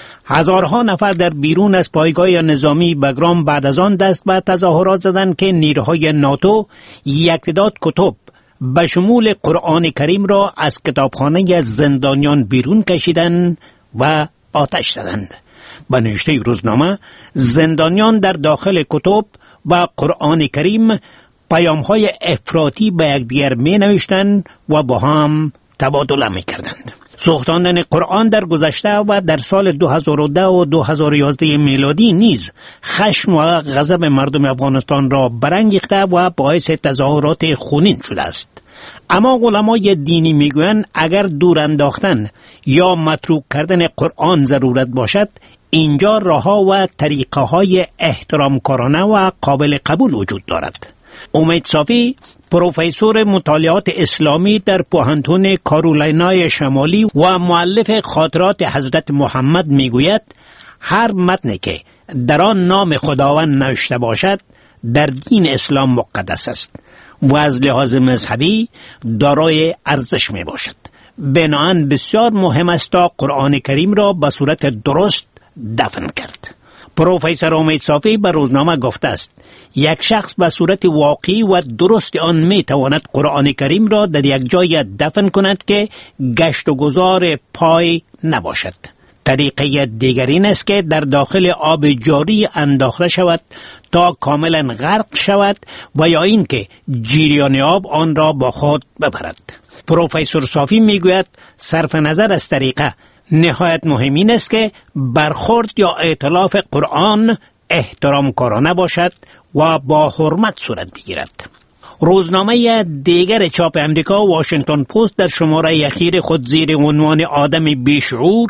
هزارها نفر در بیرون از پایگاه نظامی بگرام بعد از آن دست به تظاهرات زدند که نیروهای ناتو یک تعداد کتب به شمول قرآن کریم را از کتابخانه زندانیان بیرون کشیدند و آتش زدند. به نوشته روزنامه، زندانیان در داخل کتب و قرآن کریم پیام‌های افراطی به یکدیگر می‌نوشتند و با هم تبادله می‌کردند. سوختاندن قرآن در گذشته و در سال دو هزار و ده و دو هزار و یازده میلادی نیز خشم و غضب مردم افغانستان را برانگیخته و باعث تظاهرات خونین شده است. اما علمای دینی میگویند اگر دور انداختن یا متروک کردن قرآن ضرورت باشد، اینجا راه‌ها و طریقه‌های احترامکارانه و قابل قبول وجود دارد. امید صافی، پروفسور مطالعات اسلامی در پوهنتون کارولینای شمالی و مؤلف خاطرات حضرت محمد میگوید هر متنی که در آن نام خداوند نوشته باشد در دین اسلام مقدس است و از لحاظ مذهبی دارای ارزش می باشد. بنابراین بسیار مهم است تا قرآن کریم را به صورت درست دفن کرد. پروفسور امید صافی به روزنامه گفته است یک شخص به صورت واقعی و درست آن می تواند قرآن کریم را در یک جای دفن کند که گشت و گذار پای نباشد. طریقه دیگر این است که در داخل آب جاری انداخته شود تا کاملا غرق شود و یا اینکه جریان آب آن را با خود ببرد. پروفسور صافی میگوید صرف نظر از طریقه، نهایت مهم این است که برخورد یا ائتلاف قرآن احترام کارانه باشد و با حرمت صورت بگیرد. روزنامه دیگر چاپ امریکا واشنگتن پست در شماره اخیر خود زیر عنوان آدم بیشعور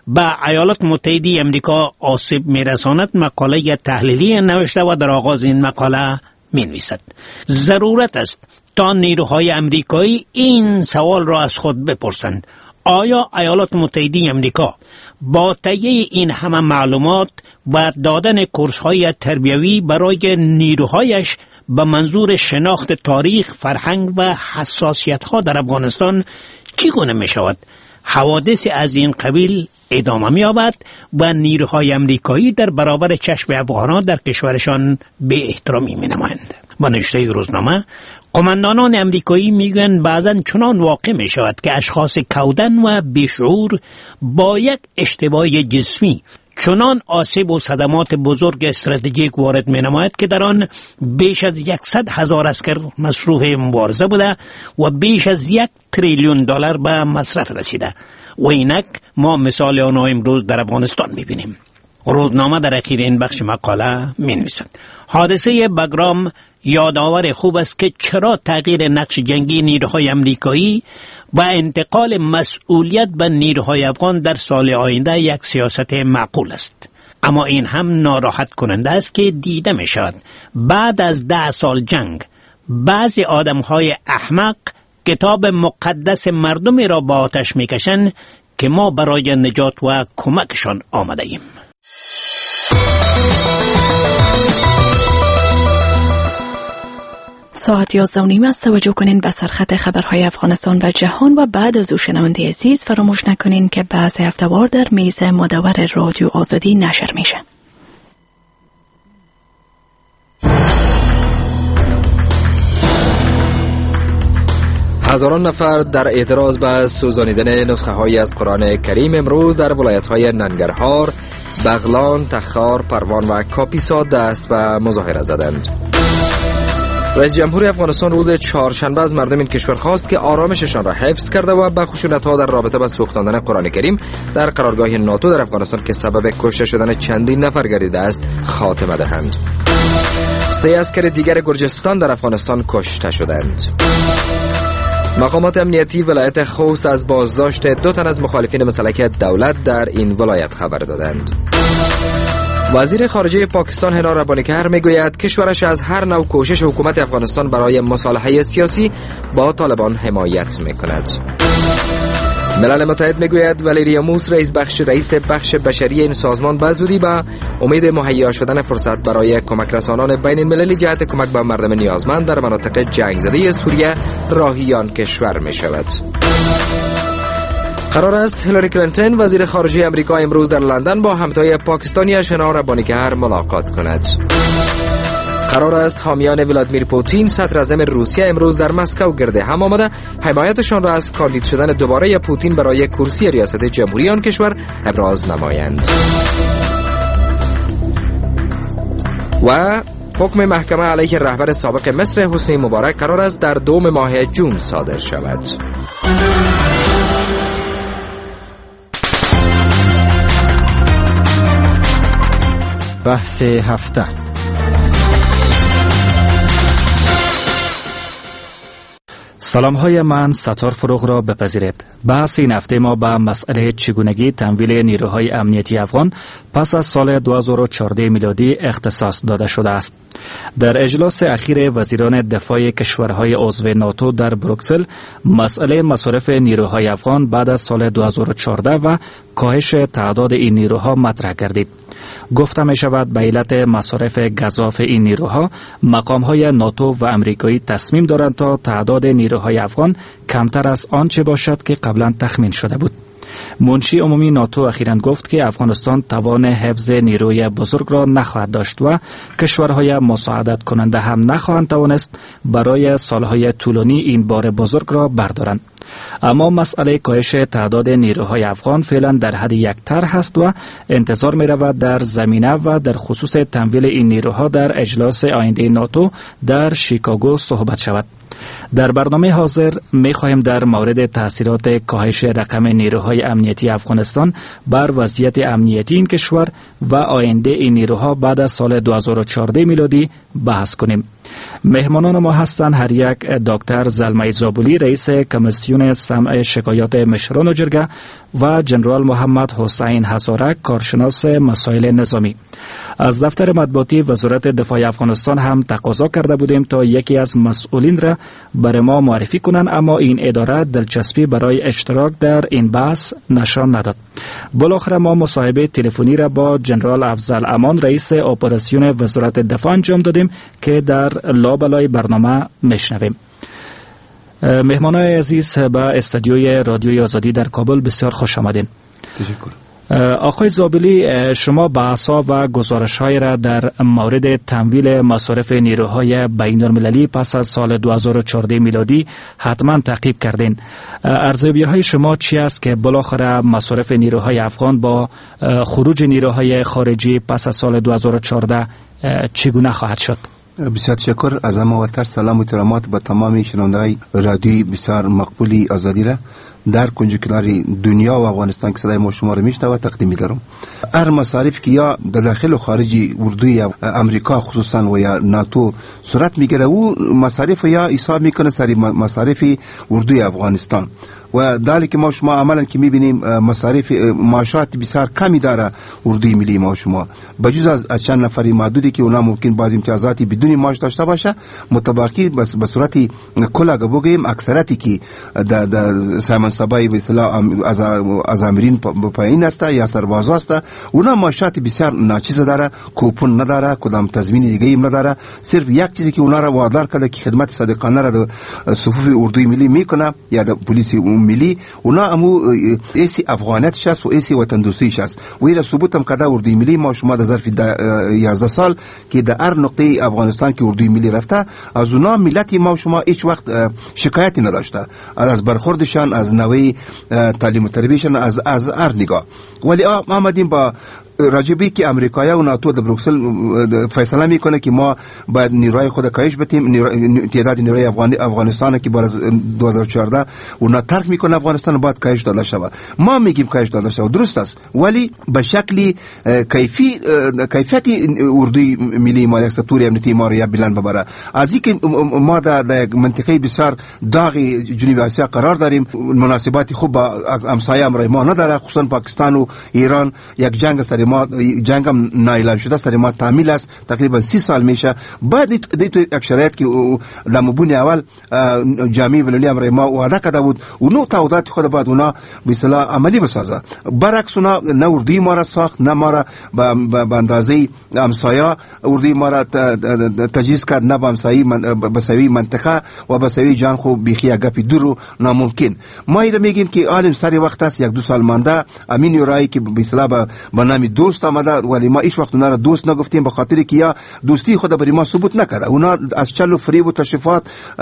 به ایالات متحده امریکا آسیب میرساند مقاله تحلیلی نوشته و در آغاز این مقاله می نویسد: ضرورت است تا نیروهای امریکایی این سوال را از خود بپرسند: آیا ایالات متحده امریکا با تهیه این همه معلومات و دادن کورس‌های تربیوی برای نیروهایش به منظور شناخت تاریخ، فرهنگ و حساسیت‌ها در افغانستان چگونه می شود حوادث از این قبیل ادامه می یابد و نیروهای امریکایی در برابر چشم افغانان در کشورشان به احترامی می نمایند؟ با نوشته روزنامه، قماندانان امریکایی میگویند بعضا چنان واقع می شود که اشخاص کودن و بیشعور با یک اشتباه جسمی چنان آسیب و صدمات بزرگ استراتژیک وارد می نماید که در آن بیش از یکصد هزار اسکر مصروف مبارزه بوده و بیش از یک تریلیون دلار به مصرف رسیده و اینک ما مثال آن امروز در افغانستان می بینیم. روزنامه در اخیر این بخش مقاله می نویسد: حادثه بگرام یادآور خوب است که چرا تغییر نقش جنگی نیروهای امریکایی و انتقال مسئولیت به نیروهای افغان در سال آینده یک سیاست معقول است. اما این هم ناراحت کننده است که دیده می شود بعد از ده سال جنگ بعضی آدمهای احمق کتاب مقدس مردمی را با آتش می کشند که ما برای نجات و کمکشان آمده ایم. ساعت یازده و نیم است. توجه کنین به سرخط خبرهای افغانستان و جهان و بعد از او شنونده عزیز فراموش نکنین که بعض هفته‌وار در میز مدور رادیو آزادی نشر میشه. هزاران نفر در اعتراض به سوزانیدن نسخه های از قرآن کریم امروز در ولایت های ننگرهار، بغلان، تخار، پروان و کاپیسا دست به مظاهره زدند. رئیس جمهور افغانستان روز چهارشنبه از مردم این کشور خواست که آرامششان را حفظ کرده و به خشونت‌ها در رابطه با سوختاندن قرآن کریم در قرارگاه ناتو در افغانستان که سبب کشته شدن چندین نفر گردیده است خاتمه دهند. سه عسکر دیگر گرجستان در افغانستان کشته شدند. مقامات امنیتی ولایت خوست از بازداشت دو تن از مخالفین مسلک دولت در این ولایت خبر دادند. وزیر خارجه پاکستان هنا ربانیکر میگوید کشورش از هر نوع کوشش حکومت افغانستان برای مصالحه سیاسی با طالبان حمایت میکند. ملل متحد میگوید والری اموس رئیس بخش رئیس بخش بشری این سازمان به زودی با امید مهیا شدن فرصت برای کمک رسانان بین المللی جهت کمک به مردم نیازمند در مناطق جنگ زده سوریه راهی آن کشور می شود. قرار است هیلاری کلینتون وزیر خارجه امریکا امروز در لندن با همتای پاکستانیش هنا ربانیکر ملاقات کند. قرار است حامیان ولادیمیر پوتین صدر اعظم روسیه امروز در مسکو گرد هم آمده حمایتشان را از کاندید شدن دوباره پوتین برای کرسی ریاست جمهوری آن کشور ابراز نمایند. و حکم محکمه علیه رهبر سابق مصر حسنی مبارک قرار است در دوم ماه جون صادر شود. بحث هفته. سلام های من ستار فروغ را بپذیرید. بحث این هفته ما به مسئله چگونگی تمویل نیروهای امنیتی افغان پس از سال دو هزار و چهارده میلادی اختصاص داده شده است. در اجلاس اخیر وزیران دفاع کشورهای عضو ناتو در بروکسل مسئله مصارف نیروهای افغان بعد از سال دو هزار و چهارده و کاهش تعداد این نیروها مطرح گردید. گفته می شود به علت مصارف گزاف این نیروها مقامهای ناتو و امریکایی تصمیم دارند تا تعداد نیروهای افغان کمتر از آنچه باشد که قبلا تخمین شده بود. منشی عمومی ناتو اخیراً گفت که افغانستان توان حفظ نیروی بزرگ را نخواهد داشت و کشورهای مساعدت کننده هم نخواهند توانست برای سالهای طولانی این بار بزرگ را بردارند. اما مسئله کاهش تعداد نیروهای افغان فعلا در حد یک طرح است و انتظار می رود در زمینه و در خصوص تمویل این نیروها در اجلاس آینده ناتو در شیکاگو صحبت شود. در برنامه حاضر می خواهیم در مورد تاثیرات کاهش رقم نیروهای امنیتی افغانستان بر وضعیت امنیتی این کشور و آینده این نیروها بعد از سال دو هزار و چهارده میلادی بحث کنیم. مهمانان ما هستند هر یک دکتر زلمه زابولی رئیس کمیسیون سمع شکایات مشران و جرگه و جنرال محمد حسین حسارک کارشناس مسائل نظامی. از دفتر مطبوعاتی وزارت دفاع افغانستان هم تقاضا کرده بودیم تا یکی از مسئولین را برای ما معرفی کنند، اما این اداره دلچسپی برای اشتراک در این بحث نشان نداد. بالاخره ما مصاحبه تلفنی را با جنرال افضل امان رئیس اپراسیون وزارت دفاع انجام دادیم که در لابلای برنامه میشنویم. مهمانان عزیز به استودیوی رادیوی آزادی در کابل بسیار خوش آمدین. تشکر. آقای زابلی، شما بحث‌ها و گزارش‌های را در مورد تمویل مصارف نیروهای بین‌المللی پس از سال دو هزار و چهارده میلادی حتما تعقیب کردین. ارزیابی‌های شما چی است که بالاخره مصارف نیروهای افغان با خروج نیروهای خارجی پس از سال دو هزار و چهارده چگونه خواهد شد؟ بسیار تشکر. از همه اولتر سلام و احترامات به تمام شنونده‌های رادیوی بسیار مقبولی آزادی را در کنج کنار دنیا و افغانستان که صدای ما شما را میشنوه تقدیم می‌دارم. هر مصارف که یا در داخل و خارجی اردوی امریکا خصوصا و یا ناتو صورت میگیره، او مصارف یا حساب میکنه سری مصارف اردوی افغانستان و دالی که ما شما عملا که میبینیم مصارف معاشات بسیار کمی داره اردوی ملی ما شما، بجز از چند نفری معدودی که اونا ممکن بعض امتیازاتی بدون معاش داشته باشه، متباقی بس به صورت کل اگه بگیم اکثریتی که در سامانسابای به اصطلاح از از امرین پایین است یا سرباز است، اونا معاشات بسیار ناچیز داره، کوپن نداره، کدام تضمین دیگه ایم نداره. صرف یک چیزی که اونا را وادار کرده که خدمت صادقانه را در صفوف اردوی ملی میکنه یا در پلیس ملی، اونا امو ایسی افغانیتش است و ایسی وطن دوستیش است و این ثبوت هم کده اردوی ملی ما شما در ظرف یازده سال که در هر نقطه افغانستان که اردوی ملی رفته، از اونا ملتی ما شما هیچ وقت شکایتی نداشته از برخوردشان، از نوع تعلیم و تربیتشان، از از هر نگاه. ولی آمدیم با راجبی که امریکایا و ناتو در بروکسل فیصله میکنه که ما باید نیروهای خود کاهش بدیم، تعداد نیروهای افغانی افغانستان که بعد از دو هزار و چهارده اونا ترک میکنه افغانستان باید کاهش داده شود. ما میگیم کاهش داده شود، درست است، ولی به شکلی کیفی کیفیتی اردوی ملی ما یک سطوری امنیتی ما را بلند ببره. از اینکه ما در منطقه بسیار داغ جنوب آسیا قرار داریم، مناسباتی خوب با همسایه امرای ما نداره، خصوصا پاکستان و ایران. یک جنگ سر ما جنگ هم نااعلان شده سر ما تعمیل است، تقریبا سی سال میشه. بعد دیت یک شرایط که لمبونی اول جامعه بین‌المللی امر ما وعده کرده بود و نو تعهدات خود بعد اونا به اصطلاح عملی بسازه. برعکس اونا نه اردوی ما را ساخت، نه ما را به اندازه همسایه اردوی ما را تجهیز کرد، نه به همسایه به سوی منطقه و به سوی جان خو بیخی گپی دور ناممکن. ما اینا میگیم که عالم سری وقت است، یک دو سال مانده امین یورایی که به اصطلاح به نام دوست آمده، ولی ما هیچ وقت اونا را دوست نگفتیم به خاطر که یا دوستی خود برای ما ثبوت نکرده. اونا از چل و فریب و تشریفات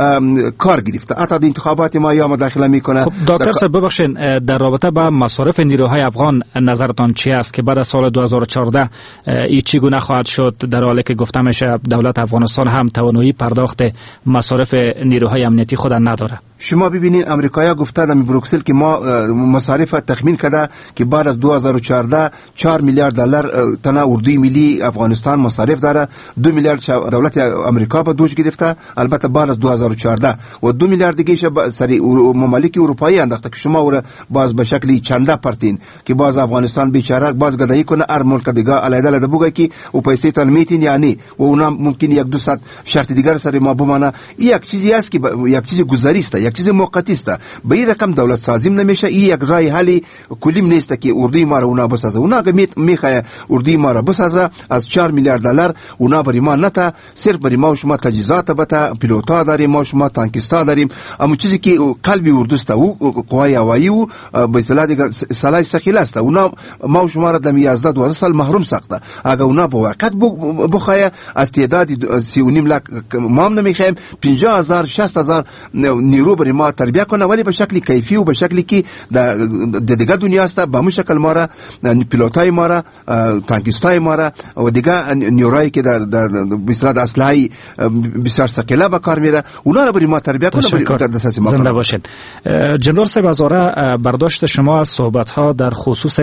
کار گرفته، حتی در انتخابات ما یا مداخله میکنه. خب دکتر صاحب ببخشید، در رابطه با مصارف نیروهای افغان نظرتان چی است که بعد از سال دو هزار و چهارده این چگونه خواهد شد، در حالی که گفته میشه دولت افغانستان هم توانایی پرداخت مصارف نیروهای امنیتی خود نداره؟ شما ببینید امریکایا گفته در بروکسل که ما مصارف تخمین کرده که بعد از دو هزار و چهارده چهار میلیارد دلار تنها اردوی ملی افغانستان مصارف داره، دو میلیارد دولت امریکا به دوش گرفته، البته بعد از دو هزار و چهارده و دو میلیارد دیگه سری ممالک اروپایی انداخته که شما ور باز به شکلی چنده پرتین که باز افغانستان بیچاره باز گدایی کنه، هر ملک دیگه علیحده علیحده بگه که او پیسه تان میتین یعنی و اونا ممکن یک دو صد شرط دیگر سری ما بمانه. یک چیزی است که یک چیز گذری است، یک چیز موقتی است، به این رقم دولت سازیم نمیشه. این یک رای حلی کلی نیست که اردوی ما را اونا بسازه. اونا که میخواه اردوی ما را بسازه از چهار میلیارد دلار اونا بری ما نتا، صرف بری ما و شما تجهیزات بتا، پیلوتا داریم، ما شما تانکیستا داریم، اما چیزی که قلبی اردوست او قوای هوایی و به اصطلاح دیگه سلاح ثقیل است، اونا ما و شما را در یازده دوازده سال محروم ساخته. اگر اونا با وقت بخواه از تعداد سی و نیم لاک ما هم نمیخوایم پنجاه هزار شصت هزار نیرو بری ما تربیت کنه، ولی به شکلی کیفی و به شکلی که در دیگه دنیا است به همون شکل ما را پیلوتای ما را تانکیستای ما را و دیگه نیروهایی که در در بسیار اسلحه بسیار ثقیله به کار میره اونا را بری ما تربیت کنه، بری در دست ما زنده باشید. جنرال صاحب ازاره برداشت شما از صحبت ها در خصوص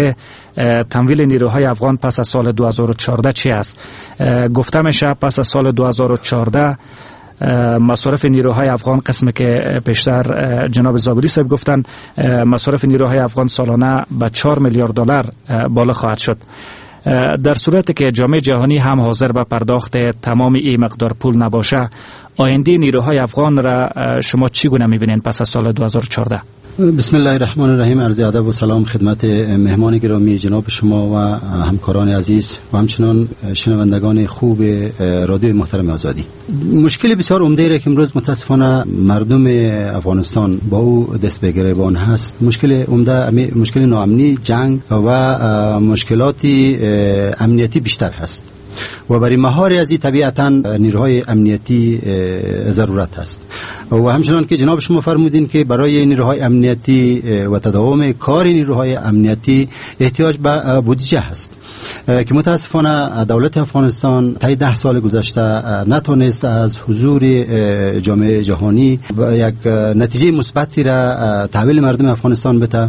تمویل نیروهای افغان پس از سال دو هزار و چهارده چی است؟ گفته میشه پس از سال دو هزار و چهارده مصارف نیروهای افغان، قسمی که پیشتر جناب زابری صاحب گفتن مصارف نیروهای افغان سالانه به چهار میلیارد دلار بالا خواهد شد. در صورتی که جامعه جهانی هم حاضر به پرداخت تمام این مقدار پول نباشه، آینده نیروهای افغان را شما چگونه می‌بینید پس از سال دو هزار و چهارده؟ بسم الله الرحمن الرحیم. عرض ادب و سلام خدمت مهمان گرامی جناب شما و همکاران عزیز و همچنان شنوندگان خوب رادیو محترم آزادی. مشکل بسیار عمده را که امروز متاسفانه مردم افغانستان با او دست به گریبان هست، مشکل عمده مشکل ناامنی، جنگ و مشکلات امنیتی بیشتر هست و برای مهار از این طبیعتا نیروهای امنیتی ضرورت است و همچنان که جناب شما فرمودین که برای نیروهای امنیتی و تداوم کار نیروهای امنیتی احتیاج به بودجه هست که متاسفانه دولت افغانستان طی ده سال گذشته نتونست از حضور جامعه جهانی یک نتیجه مثبتی را تحویل مردم افغانستان بده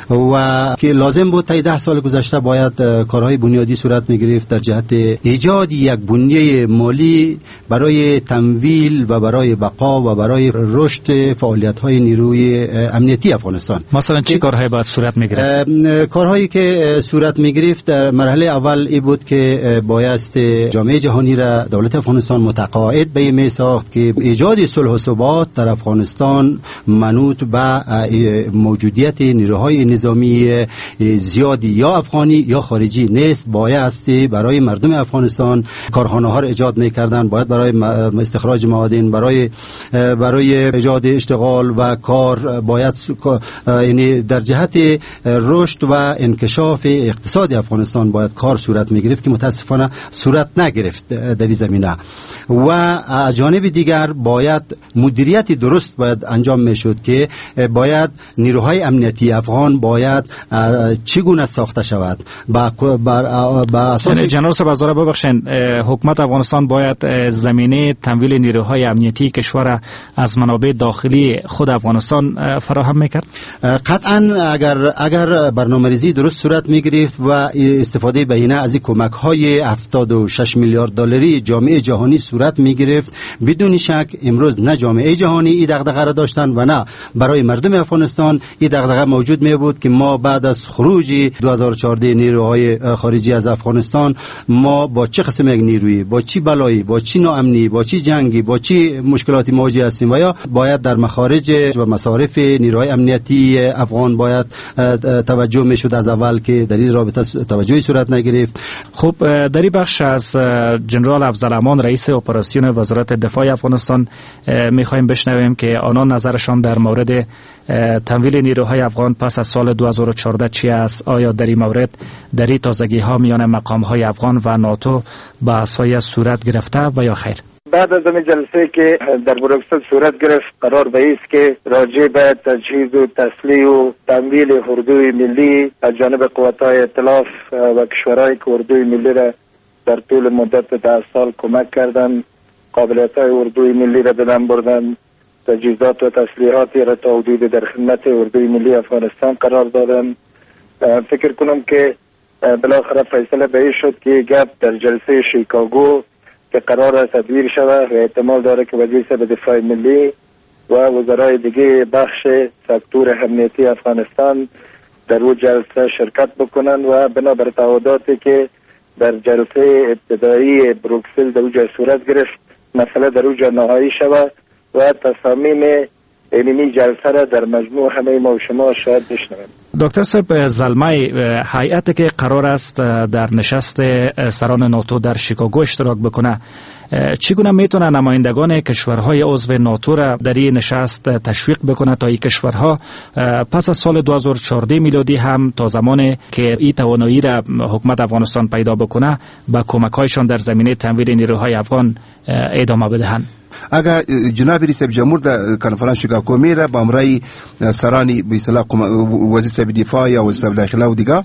و که لازم بود طی ده سال گذشته باید کارهای بنیادی صورت می‌گرفت در جهت ایجاد یک بنیه مالی برای تمویل و برای بقا و برای رشد فعالیت‌های نیروی امنیتی افغانستان. مثلا چی کارهایی باید صورت می‌گرفت؟ کارهایی که صورت می‌گرفت در مرحله اول ای بود که بایست جامعه جهانی را دولت افغانستان متقاعد به این ساخت که ایجاد صلح و ثبات در افغانستان منوط به موجودیت نیروهای نظامی زیادی یا افغانی یا خارجی نیست. بایست برای مردم افغانستان کارخانه ها را ایجاد می‌کردن، باید برای استخراج معادن، برای برای ایجاد اشتغال و کار باید یعنی در جهت رشد و انکشاف اقتصاد افغانستان باید کار صورت می‌گرفت که متاسفانه صورت نگرفت در این زمینه و از جانب دیگر باید مدیریت درست باید انجام میشد که باید نیروهای امنیتی افغان باید چگونه ساخته شود با با اساس جنرال صاحب ببخشید حکومت افغانستان باید زمینه تمویل نیروهای امنیتی کشور از منابع داخلی خود افغانستان فراهم میکرد. قطعا اگر اگر برنامه‌ریزی درست صورت میگرفت و استفاده بهینه از این کمک های هفتاد و شش میلیارد دلاری جامعه جهانی صورت میگرفت، بدون شک امروز نه جامعه جهانی این دغدغه را داشتن و نه برای مردم افغانستان این دغدغه موجود می بود که ما بعد از خروج دو هزار و چهارده نیروهای خارجی از افغانستان ما با چه قسم یک نیرویی، با چی بلایی، با چی ناامنی، با چی جنگی، با چی مشکلاتی مواجه هستیم و یا باید در مخارج و مصارف نیروهای امنیتی افغان باید توجه میشد از اول که در این رابطه توجهی صورت نگرفت. خب در این بخش از جنرال افضل امان رئیس اپراسیون وزارت دفاع افغانستان میخوایم بشنویم که آنان نظرشان در مورد تمویل نیروهای افغان پس از سال دو هزار و چهارده چی است؟ آیا در این مورد در این تازگی ها میان مقام های افغان و ناتو بحث‌های صورت گرفته و یا خیر؟ بعد از این جلسه که در بروکسل صورت گرفت قرار به است که راجع به تجهیز و تسلیح و تمویل اردوی ملی از جانب قوات‌های ائتلاف و کشورهایی که اردوی ملی را در طول مدت ده سال کمک کردند، قابلیت‌های اردوی ملی را بدن بردن، تجهیزات و تسلیحاتی را تا حدود در خدمت اردوی ملی افغانستان قرار دادن. فکر کنم که بالاخره فیصله به این شد که گپ در جلسه شیکاگو که قرار است تدبیر شود و احتمال داره که وزیر صاحب دفاع ملی و وزرای دیگه بخش سکتور امنیتی افغانستان در او جلسه شرکت بکنن و بنابر تعهداتی که در جلسه ابتدایی بروکسل در اوجا صورت گرفت مسئله در اوجا نهایی شود و تصامیم اینمی جلسه را در مجموع همه ما و شما شاید بشنویم. دکتر صاحب زلمای، هیئتی که قرار است در نشست سران ناتو در شیکاگو اشتراک بکنه، چگونه میتونه نمایندگان کشورهای عضو ناتو را در این نشست تشویق بکنه تا این کشورها پس از سال دو هزار و چهارده میلادی هم تا زمانی که این توانایی را حکومت افغانستان پیدا بکنه با کمک‌هایشان در زمینه تمویل نیروهای افغان ادامه بدهند؟ اگر جناب رئیس جمهور در کنفرانس شیکاگو میره با امرای سرانی به اصطلاح وزیر صاحب دفاع یا وزیر صاحب داخله و دیگه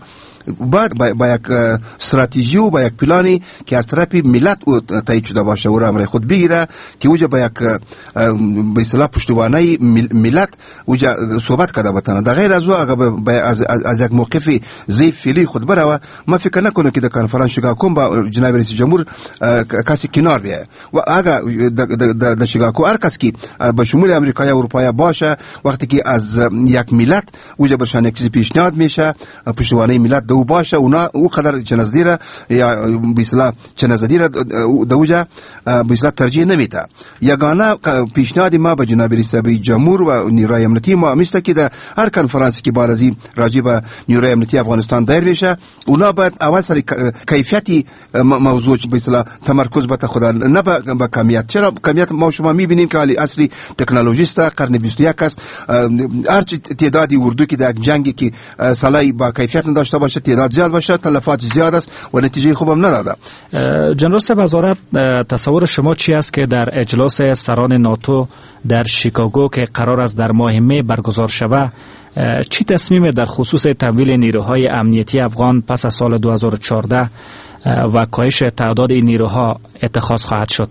بعد با, با یک استراتژی و با یک پلانی که از طرف ملت او تایید شده باشه او را امر خود بگیره که اوجا با یک به اصطلاح پشتوانه ملت اوجا صحبت کرده بتونه. در غیر از او اگر از, از, از یک موقف ضعیف فعلی خود بره ما فکر نکنم که در کنفرانس شیکاگو با جناب رئیس جمهور کسی کنار بیه و اگر در شیکاگو هر کس که به شمول امریکایی و اروپایی باشه وقتی که از یک ملت اوجا برشان یک چیزی پیشنهاد میشه پشتوانه ملت دو باشه اونا او قدر چنزدیره یا به اصطلاح چنزدیره دوجا به اصطلاح ترجیح نمیده. یگانه پیشنهاد ما به جناب رئیس جمهور و نیروهای امنیتی ما میسته که در هر کنفرانسی که بعد از این راجع به نیروهای امنیتی افغانستان دایر میشه اونا باید اول سر کیفیتی موضوع به اصطلاح تمرکز بده خدا نه به کمیت. چرا کمیت ما شما میبینیم که علی اصلی تکنولوژیست قرن بیست و یک است، هر تعدادی اردو که در جنگی که سلاح با کیفیت نداشته باشه تعداد زیاد باشه تلفات زیاد است و نتیجه خوبم نداده. جنرال صاحب وزارت تصور شما چی است که در اجلاس سران ناتو در شیکاگو که قرار است در ماه می برگزار شود چی تصمیم در خصوص تمویل نیروهای امنیتی افغان پس از سال دو هزار و چهارده و کاهش تعداد این نیروها اتخاذ خواهد شد؟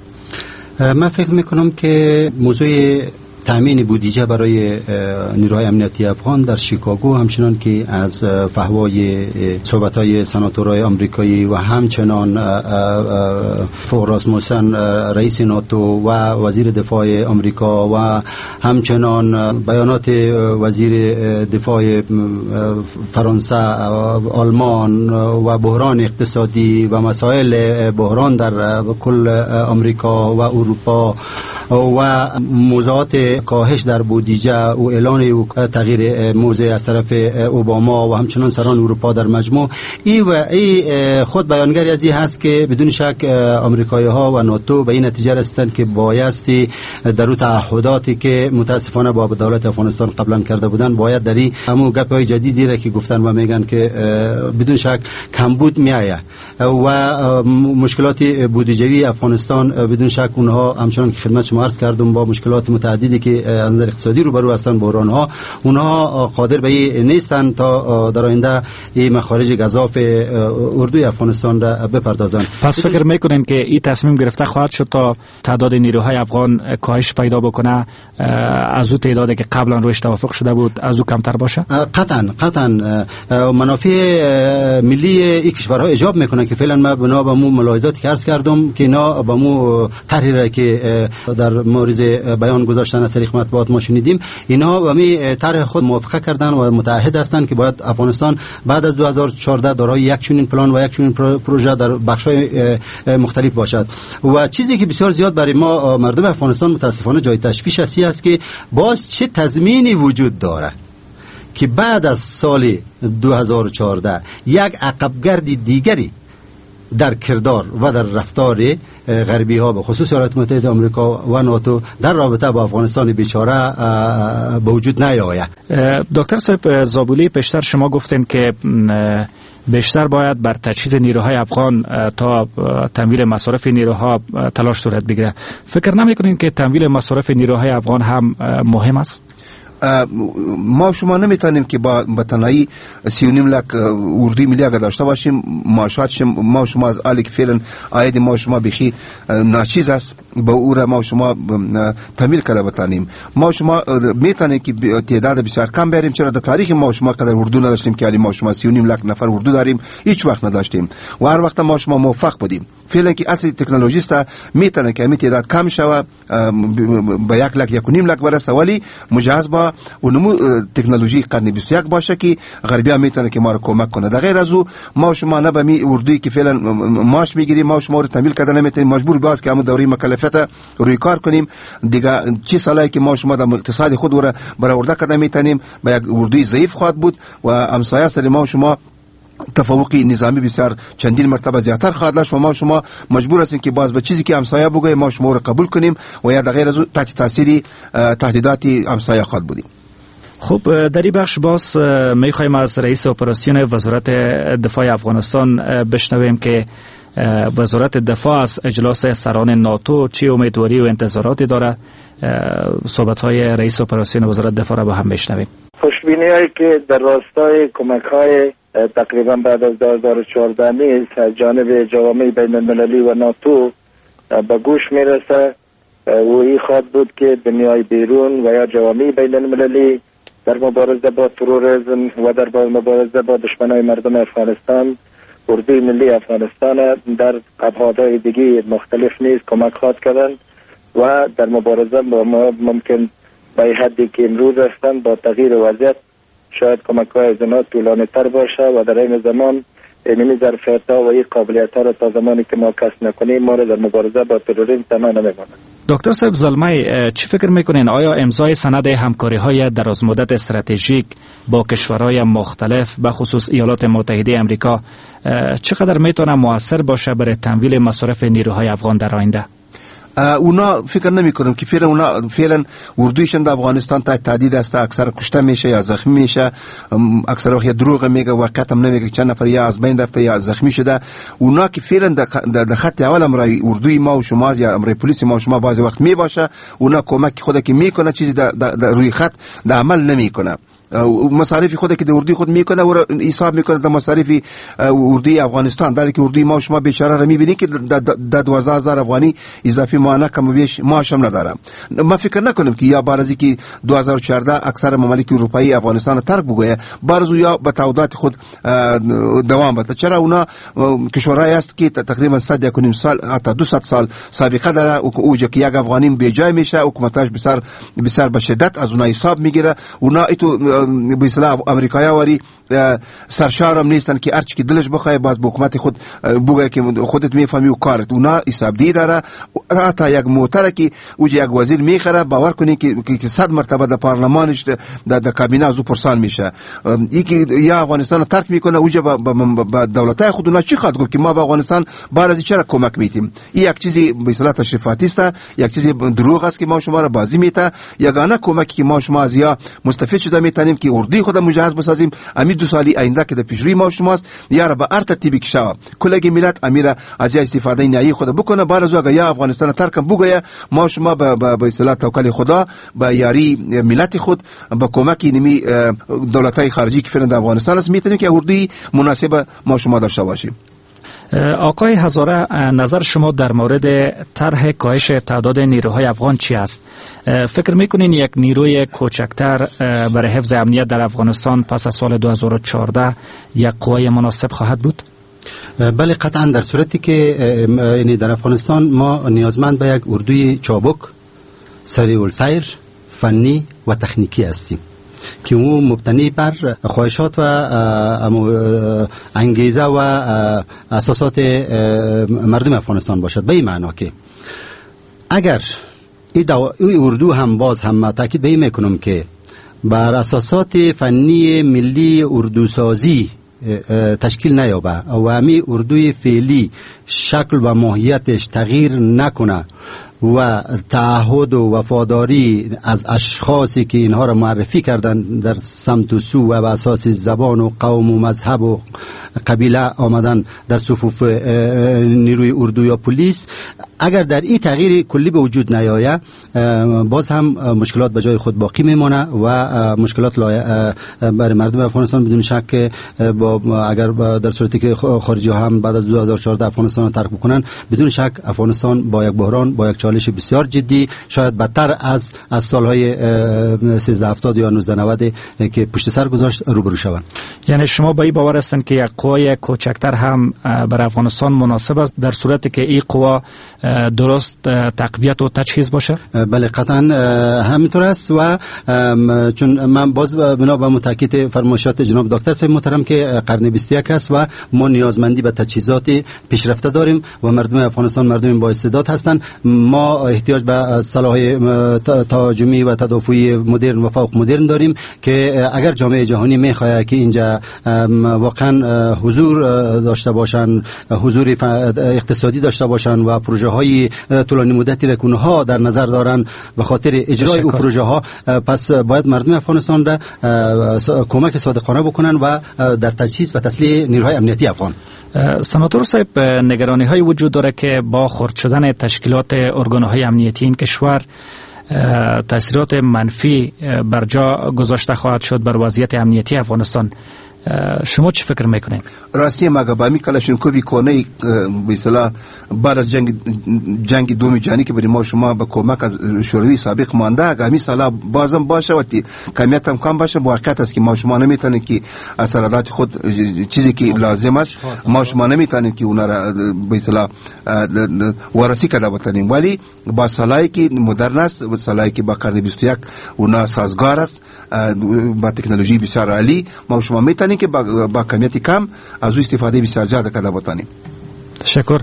من فکر میکنم که موضوع تامین بودجه برای نیروهای امنیتی افغان در شیکاگو همچنان که از فحوای صحبت‌های سناتورهای آمریکایی و همچنان فوق راسموسن رئیس ناتو و وزیر دفاع آمریکا و همچنان بیانات وزیر دفاع فرانسه، آلمان و بحران اقتصادی و مسائل بحران در کل آمریکا و اروپا و موضوعات کاهش در بودجه و اعلان تغییر موضع از طرف اوباما و همچنان سران اروپا در مجموع ای و ای خود بیانگری از این هست که بدون شک آمریکایی ها و ناتو به این نتیجه رسیدند که بایستی در اون تعهداتی که متاسفانه با دولت افغانستان قبلا کرده بودند باید در این همون گپ های جدیدی را که گفتن و میگن که بدون شک کمبود میآید و مشکلات بودجه‌ای افغانستان بدون شک اونها همچنان که خدمت شما عرض کردم با مشکلات متعددی که از نظر اقتصادی روبرو هستند بحران ها اونها قادر به این نیستند تا در آینده این مخارج گزاف اردوی افغانستان را بپردازند. پس فکر میکنین که این تصمیم گرفته خواهد شد تا تعداد نیروهای افغان کاهش پیدا بکنه از اون تعدادی که قبلا روش توافق شده بود از اون کمتر باشه؟ قطعا قطعا منافع ملی این کشورها ایجاب میکنه که فعلا ما بنا به مو ملاحظاتی که عرض کردم که اینا با مو طرحی که در مورد بیان گذاشتن از طریق مطبوعات ما شنیدیم اینا با می طرح خود موافقه کردن و متعهد هستند که باید افغانستان بعد از دو هزار و چهارده دارای یک چنین پلان و یک چنین پروژه در بخش‌های مختلف باشد. و چیزی که بسیار زیاد برای ما مردم افغانستان متاسفانه جای تشویش است که باز چه تضمینی وجود داره که بعد از سال دو هزار و چهارده یک عقبگرد دیگری در کردار و در رفتار غربی ها به خصوص ایالات متحده آمریکا و ناتو در رابطه با افغانستان بیچاره به وجود نیاید. دکتر صاحب زابولی پیشتر شما گفتین که بیشتر باید بر تجهیز نیروهای افغان تا تمویل مصارف نیروها تلاش صورت بگیره. فکر نمی‌کنین که تمویل مصارف نیروهای افغان هم مهم است؟ ما شما نمیتونیم که با تنهایی سی و نیم لک اردوی ملی اگر داشته باشیم معاشات ما شما از آلی که فعلا آید ما شما بخی ناچیز است با او را ما شما تمویل کرده بتانیم. ما شما میتونیم که تعداد بسیار کم بریم چرا در تاریخ ما شما قدر اردو نداشتیم که ما شما سی و نیم لک نفر اردو داریم هیچ وقت نداشتیم و هر وقت ما شما موفق بودیم. فعلا که اصلی تکنولوژیست میتونه که همین تعداد کم شود با یک لک یک و نیم لک برسه ولی مجهز با اونمو تکنولوژی قرن بیست و یک باشه که غربی ها میتونه که ما رو کمک کنه. در غیر از او ما شما نه به می اردویی که فعلا ماش میگیریم ما شما رو تمویل کردن نمیتونیم مجبور باز که همون دوره مکلفیت روی کار کنیم دیگه چی سالایی که ما شما در اقتصاد خود رو برآورده کردن میتونیم با یک اردوی ضعیف خواهد بود و همسایه سر ما شما تفوقی نظامی بسیار چندین مرتبه زیاتر خواهد داشت و ما شما مجبور هستیم که باز به چیزی که همسایه بگه ما شما رو قبول کنیم و یا در غیر از او تحت تاثیر تهدیدات همسایه خواهد بودیم. خب در این بخش باز میخوایم از رئیس اپراسیون وزارت دفاع افغانستان بشنویم که وزارت دفاع از اجلاس سران ناتو چی امیدواری و انتظاراتی داره. صحبت‌های رئیس اپراسیون وزارت دفاع را با هم بشنویم. خوشبینی هایی که در راستای کمک های تقریبا بعد از دو هزار و چهارده نیست از جانب جوامع بین المللی و ناتو به گوش میرسه و این خواد بود که دنیای بیرون و یا جوامع بین المللی در مبارزه با تروریسم و در مبارزه با دشمنای مردم افغانستان اردوی ملی افغانستان در ابعادهای دیگه مختلف نیز کمک خواد کردن و در مبارزه با ما ممکن به حدی که امروز هستند با تغییر وضعیت شاید کمک های از اینا طولانی تر باشه و در این زمان اینمی ظرفیت ها و این قابلیت ها را تا زمانی که ما کسب نکنیم ما را در مبارزه با تروریسم تمام نمیماند. دکتر صاحب زلمه چی فکر میکنین آیا امضای سند همکاری های درازمدت استراتژیک با کشورهای مختلف به خصوص ایالات متحده آمریکا چقدر میتونه موثر باشه برای تمویل مصارف نیروهای افغان در آینده؟ اونا فکر نمی کنم که فعلا اونا فعلا اردویشون در افغانستان تا تعدید است، اکثر کشته میشه یا زخمی میشه، اکثر وقت دروغ میگه واقعا هم نمیگه چند نفر یا از بین رفته یا زخمی شده. اونا که فعلا در خط اول امرای اردوی ما و شما یا امرای پلیس ما و شما بعضی وقت می باشه، اونا کمک خود که میکنه چیزی در روی خط در عمل نمیکنه. مصارف خود که اردوی خود میکنه و حساب میکنه در مصارف اردوی افغانستان، در که اردوی ما و شما بیچاره را میبینی که در دوازده هزار افغانی اضافی ماهانه کم و بیش معاش هم نداره. ما فکر نکنم که یا بارزی که دو هزار و چهارده اکثر ممالک اروپایی افغانستان ترک بگویه، بارزو یا به تعهدات خود دوام بده. چرا اونا کشورهایی است که تقریبا صد یک و نیم سال حتی دویست سال سابقه داره، اوجا که یک افغانی به جای میشه حکومتش بسیار بسیار به شدت از اونها حساب میگیره. اونا ایتو به اصطلاح امریکایی واری سرشارم نیستن که هرچی که دلش بخواد باز به حکومت خود بگه که خودت میفهمی و کارت. اونا حساب دی داره، حتی یک موتر که اوج یک وزیر میخره باور کنی که که صد مرتبه در پارلمانش در کابینه از او پرسان میشه. یکی یا افغانستان ترک میکنه اوج با دولتای خود. اونا چی خواهد گفت که ما به افغانستان بارزی چرا کمک میتیم؟ این یک چیزی به اصطلاح تشریفاتی است، یک چیزی دروغ است که ما شما را بازی میته. یگانه کمکی که ما شما از یا مستفید شده میتونیم که اردوی خود مجهز بسازیم. امید دو سالی آینده که در پیشروی ما شماست یا را به هر ترتیبی که شود کلگی ملت امیر از استفاده نهایی خود بکنه. بعد از یا افغانستان ترک بگویه ما شما به به اصطلاح توکل خدا به یاری ملت خود با کمک نمی دولت‌های خارجی که فعلا در افغانستان است میتونیم که اردوی مناسب ما شما داشته باشیم. آقای هزاره نظر شما در مورد طرح کاهش تعداد نیروهای افغان چی است؟ فکر میکنین یک نیروی کوچکتر برای حفظ امنیت در افغانستان پس از سال دو هزار و چهارده یک قوای مناسب خواهد بود؟ بله قطعا، در صورتی که یعنی در افغانستان ما نیازمند به یک اردوی چابک، سریع السیر، فنی و تکنیکی هستیم که او مبتنی بر خواهشات و انگیزه و اساسات مردم افغانستان باشد. به این معنا که اگر این اردو هم باز هم تاکید به این میکنم که بر اساسات فنی ملی اردوسازی تشکیل نیابه و همی اردوی فعلی شکل و ماهیتش تغییر نکنه و تعهد و وفاداری از اشخاصی که اینها را معرفی کردن در سمت و سو و به اساس زبان و قوم و مذهب و قبیله آمدن در صفوف نیروی اردو یا پلیس، اگر در این تغییر کلی به وجود نیاید باز هم مشکلات به جای خود باقی میمانه و مشکلات برای مردم افغانستان بدون شک با اگر در صورتی که خارجی ها هم بعد از دو هزار و چهارده افغانستان را ترک بکنن بدون شک افغانستان با یک بحران با یک چالش بسیار جدی شاید بدتر از از سالهای سیزده هفتاد یا نوزده نود که پشت سر گذاشت روبرو شوند. یعنی شما با این باور هستند که یک قوای کوچکتر هم برای افغانستان مناسب است در صورتی که این قوا درست تقویت و تجهیز باشه؟ بله قطعا همینطور است و چون من باز بنا به متأکد فرمایشات جناب دکتر صاحب محترم که قرن بیست و یک است و ما نیازمندی به تجهیزات پیشرفته داریم و مردم افغانستان مردم با استعداد هستند. ما احتیاج به سلاح تهاجمی و تدافعی مدرن و فوق مدرن داریم که اگر جامعه جهانی میخواهد که اینجا واقعا حضور داشته باشند، حضور اقتصادی داشته باشند و پروژه های طولانی مدتی را اونها در نظر دارن به خاطر اجرای او پروژه ها، پس باید مردم افغانستان را کمک صادقانه بکنن و در تجهیز و تسلیح نیروهای امنیتی افغان. سناتور صاحب نگرانی های وجود داره که با خرد شدن تشکیلات ارگانهای امنیتی این کشور تاثیرات منفی بر جا گذاشته خواهد شد بر وضعیت امنیتی افغانستان. شما چی فکر میکنید؟ راستی مگابامی کلاشینکوف کنه به اصطلاح بعد از جنگ جنگ دوم جهانی که برای ما شما به کمک از شوروی سابق مانده، اگه همین سالا بازم باشه و کمیت هم کم باشه، واقعیت است که ما شما نمیتونیم که اثرات خود چیزی که لازم است ما شما نمیتونیم که اونا را به اصطلاح وارسی کرده بتونیم، ولی با سالایی که مدرن است و سالایی که با قرن بیست و یک اونا سازگار است با تکنولوژی بسیار عالی، ما شما میتونیم که با, با کمیت کم از استفاده بسیار زیاد کرده بتونیم. تشکر.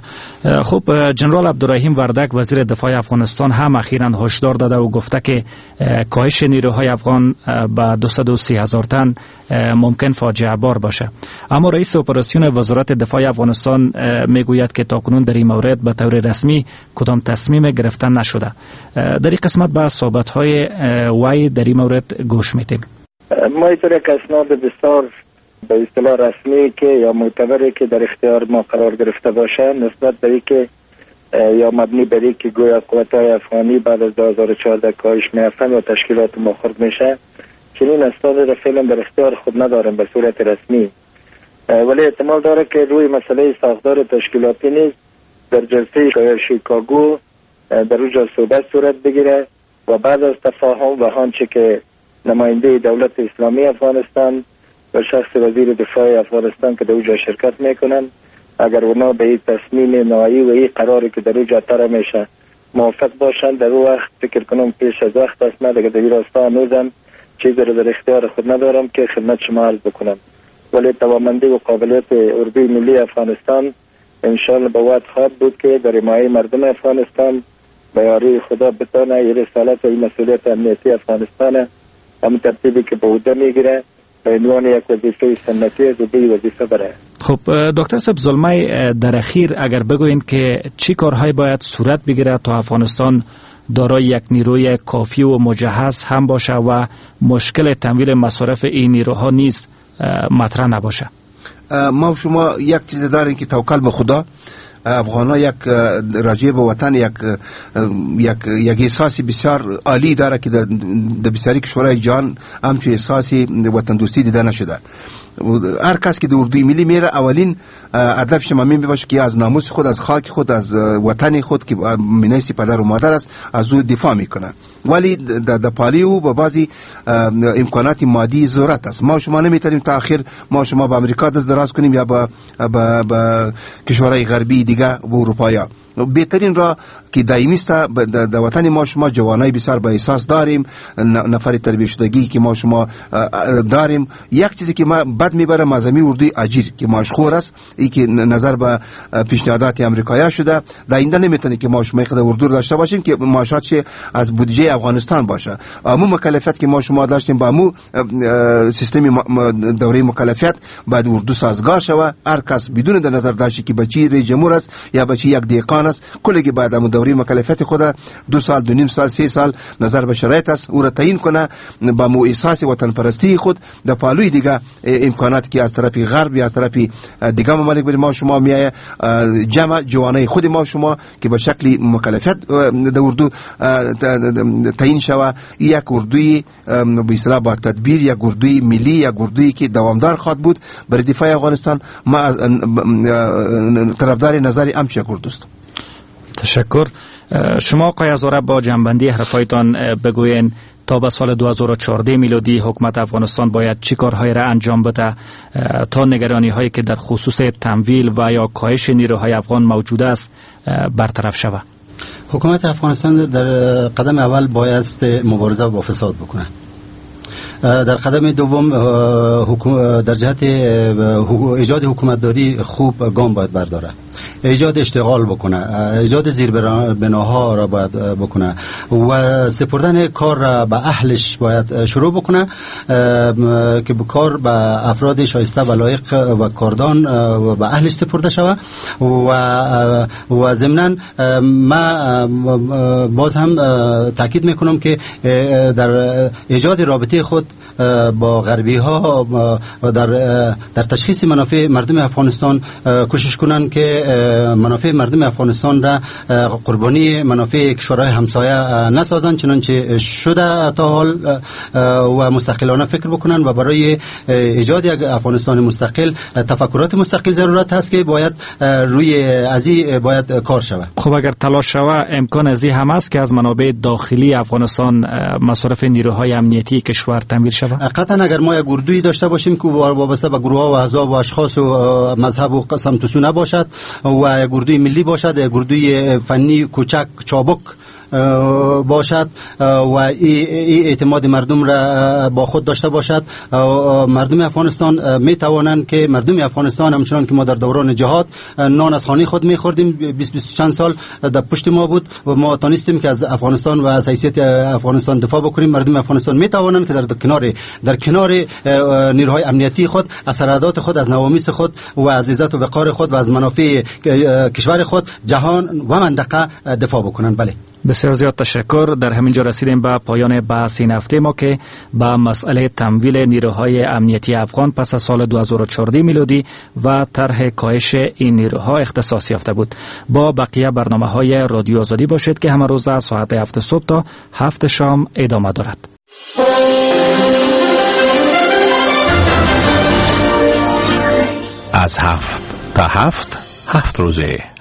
خب جنرال عبدالرحیم وردک وزیر دفاع افغانستان هم اخیراً هشدار داده و گفته که کاهش نیروهای افغان به دویست و سی هزار تن ممکن فاجعه بار باشه، اما رئیس اپراسیون وزارت دفاع افغانستان میگوید که تاکنون در این مورد به طور رسمی کدام تصمیم گرفته نشده. در این قسمت به صحبت‌های وی در این مورد گوش میدیم. ما اینطور یک اسناد بسیار به اصطلاح رسمی که یا معتبری که در اختیار ما قرار گرفته باشه نسبت به اینکه یا مبنی بر اینکه گویا قوت‌های افغانی بعد از دو هزار و چهارده کاهش می‌یافتند و تشکیلات ما خرد میشه، چنین اسناد را فعلا در اختیار خود نداریم به صورت رسمی، ولی احتمال داره که روی مسئله ساختار تشکیلاتی نیز در جلسه شیکاگو در اونجا صحبت صورت بگیره و بعد از تفاهم و آنچه که نماینده دولت اسلامی افغانستان و شخص وزیر دفاع افغانستان که در اونجا شرکت میکنن، اگر اونا به این تصمیم نهایی و این قراری که در اونجا طرح میشه موافق باشن، در اون وقت فکر کنم پیش از وقت است. من دیگه در این راستا هنوزم چیزی رو در اختیار خود ندارم که خدمت شما عرض بکنم، ولی توانمندی و قابلیت اردوی ملی افغانستان انشاءالله به وقت خواهد بود که در حمایت مردم افغانستان به یاری خدا بتونه این رسالت و این مسئولیت امنیتی افغانستان هم ترتیبی که به عهده میگیره به عنوان یک وظیفه سنتی از دی وظیفه بره. خب دکتر صاحب ظلمای در اخیر اگر بگوین که چی کارهای باید صورت بگیره تا افغانستان دارای یک نیروی کافی و مجهز هم باشه و مشکل تمویل مصارف این نیروها نیز مطرح نباشه؟ ما شما یک چیز داریم که توکل به خدا. افغان ها یک راجع به وطن یک یک یک احساسی بسیار عالی داره که در بسیاری کشورهای جهان همچون احساسی وطن دوستی دیده نشده. هر کس که در اردوی ملی میره اولین هدفش ممین باشه که از ناموس خود، از خاک خود، از وطن خود که مینیس پدر و مادر است از او دفاع میکنه، ولی در پالی او با بعضی امکانات مادی ضرورت است. ما شما نمیتونیم تا آخر ما شما با امریکا دست دراز کنیم یا با با کشورهای غربی دیگه و اروپایا. بهترین را که دائمی است در وطن ما شما جوانای بسیار با احساس داریم، نفر تربیت شدگی که ما شما داریم. یک چیزی که ما بد میبرم از امی اردوی اجیر که مشخور است، ای که نظر به پیشنهادات امریکایی شده، در آینده نمیتونه که ما شما خود اردو داشته باشیم که معاشاتش از بودجه افغانستان باشه. امو مکلفیت که ما شما داشتیم با امو سیستم دوره مکلفیت بعد اردو سازگار شوه. هر کس بدون در نظر داشته که بچی رئیس جمهور است یا بچی یک دیقان است، کلی بعد از دوره مکلفیت خود دو سال دو نیم سال سه سال نظر به شرایط است او را تعیین کنه با مؤسسات وطن پرستی خود در پالوی دیگه امکانات که از طرف غرب یا از طرف دیگه ممالک برای ما شما میایه جمع جوانای خود ما شما که به شکل مکلفیت در اردو تعیین شوه. یک اردوی به اصطلاح با تدبیر، یک اردوی ملی، یک اردوی که دوامدار خواهد بود برای دفاع افغانستان. ما طرفدار نظری امچه اردوست. تشکر. شما آقای هزاره با جنبندی حرفایتان بگوین تا به سال دو هزار و چهارده میلادی حکومت افغانستان باید چی کارهایی را انجام بده تا نگرانی هایی که در خصوص تمویل و یا کاهش نیروهای افغان موجود است برطرف شود؟ حکومت افغانستان در قدم اول بایست مبارزه با فساد بکنه. در قدم دوم در جهت ایجاد حکومتداری خوب گام باید برداره، ایجاد اشتغال بکنه، ایجاد زیربناها را باید بکنه و سپردن کار را به اهلش باید شروع بکنه که به کار به افراد شایسته و لایق و کاردان و به اهلش سپرده شود. و و ضمناً ما باز هم تاکید میکنم که در ایجاد رابطه خود با غربی ها در در تشخیص منافع مردم افغانستان کوشش کنند که منافع مردم افغانستان را قربانی منافع کشورهای همسایه نسازند، چنانچه شده تا حال و مستقلانه فکر بکنند و برای ایجاد یک افغانستان مستقل تفکرات مستقل ضرورت هست که باید روی ازی باید کار شود. خب اگر تلاش شود امکان ازی هم است که از منابع داخلی افغانستان مصارف نیروهای امنیتی کشور تامین شود؟ قطعا اگر ما یک گروهی داشته باشیم که وابسته به گروه ها و احزاب و اشخاص و مذهب و سمت و سو نباشد و یک گروه ملی باشد، یک گروه فنی کوچک چابک باشد و ای اعتماد مردم را با خود داشته باشد، مردم افغانستان می توانند که مردم افغانستان همچنان که ما در دوران جهاد نان از خانه خود می خوردیم، بیست بیست چند سال در پشت ما بود و ما تانستیم که از افغانستان و از حیثیت افغانستان دفاع بکنیم. مردم افغانستان می توانند که در کنار در کنار نیروهای امنیتی خود از سرحدات خود، از نوامیس خود و از عزت و وقار خود و از منافع کشور خود، جهان و منطقه دفاع بکنند. بله، بسیار زیاد تشکر. در همین جا رسیدیم به پایان بحث این هفته ما که با مسئله تمویل نیروهای امنیتی افغان پس از سال دو هزار و چهارده میلادی و طرح کاهش این نیروها اختصاص یافته بود. با بقیه برنامه‌های رادیو آزادی باشید که همه روز از ساعت هفت صبح تا هفت شام ادامه دارد. از هفت تا هفت هفت روزه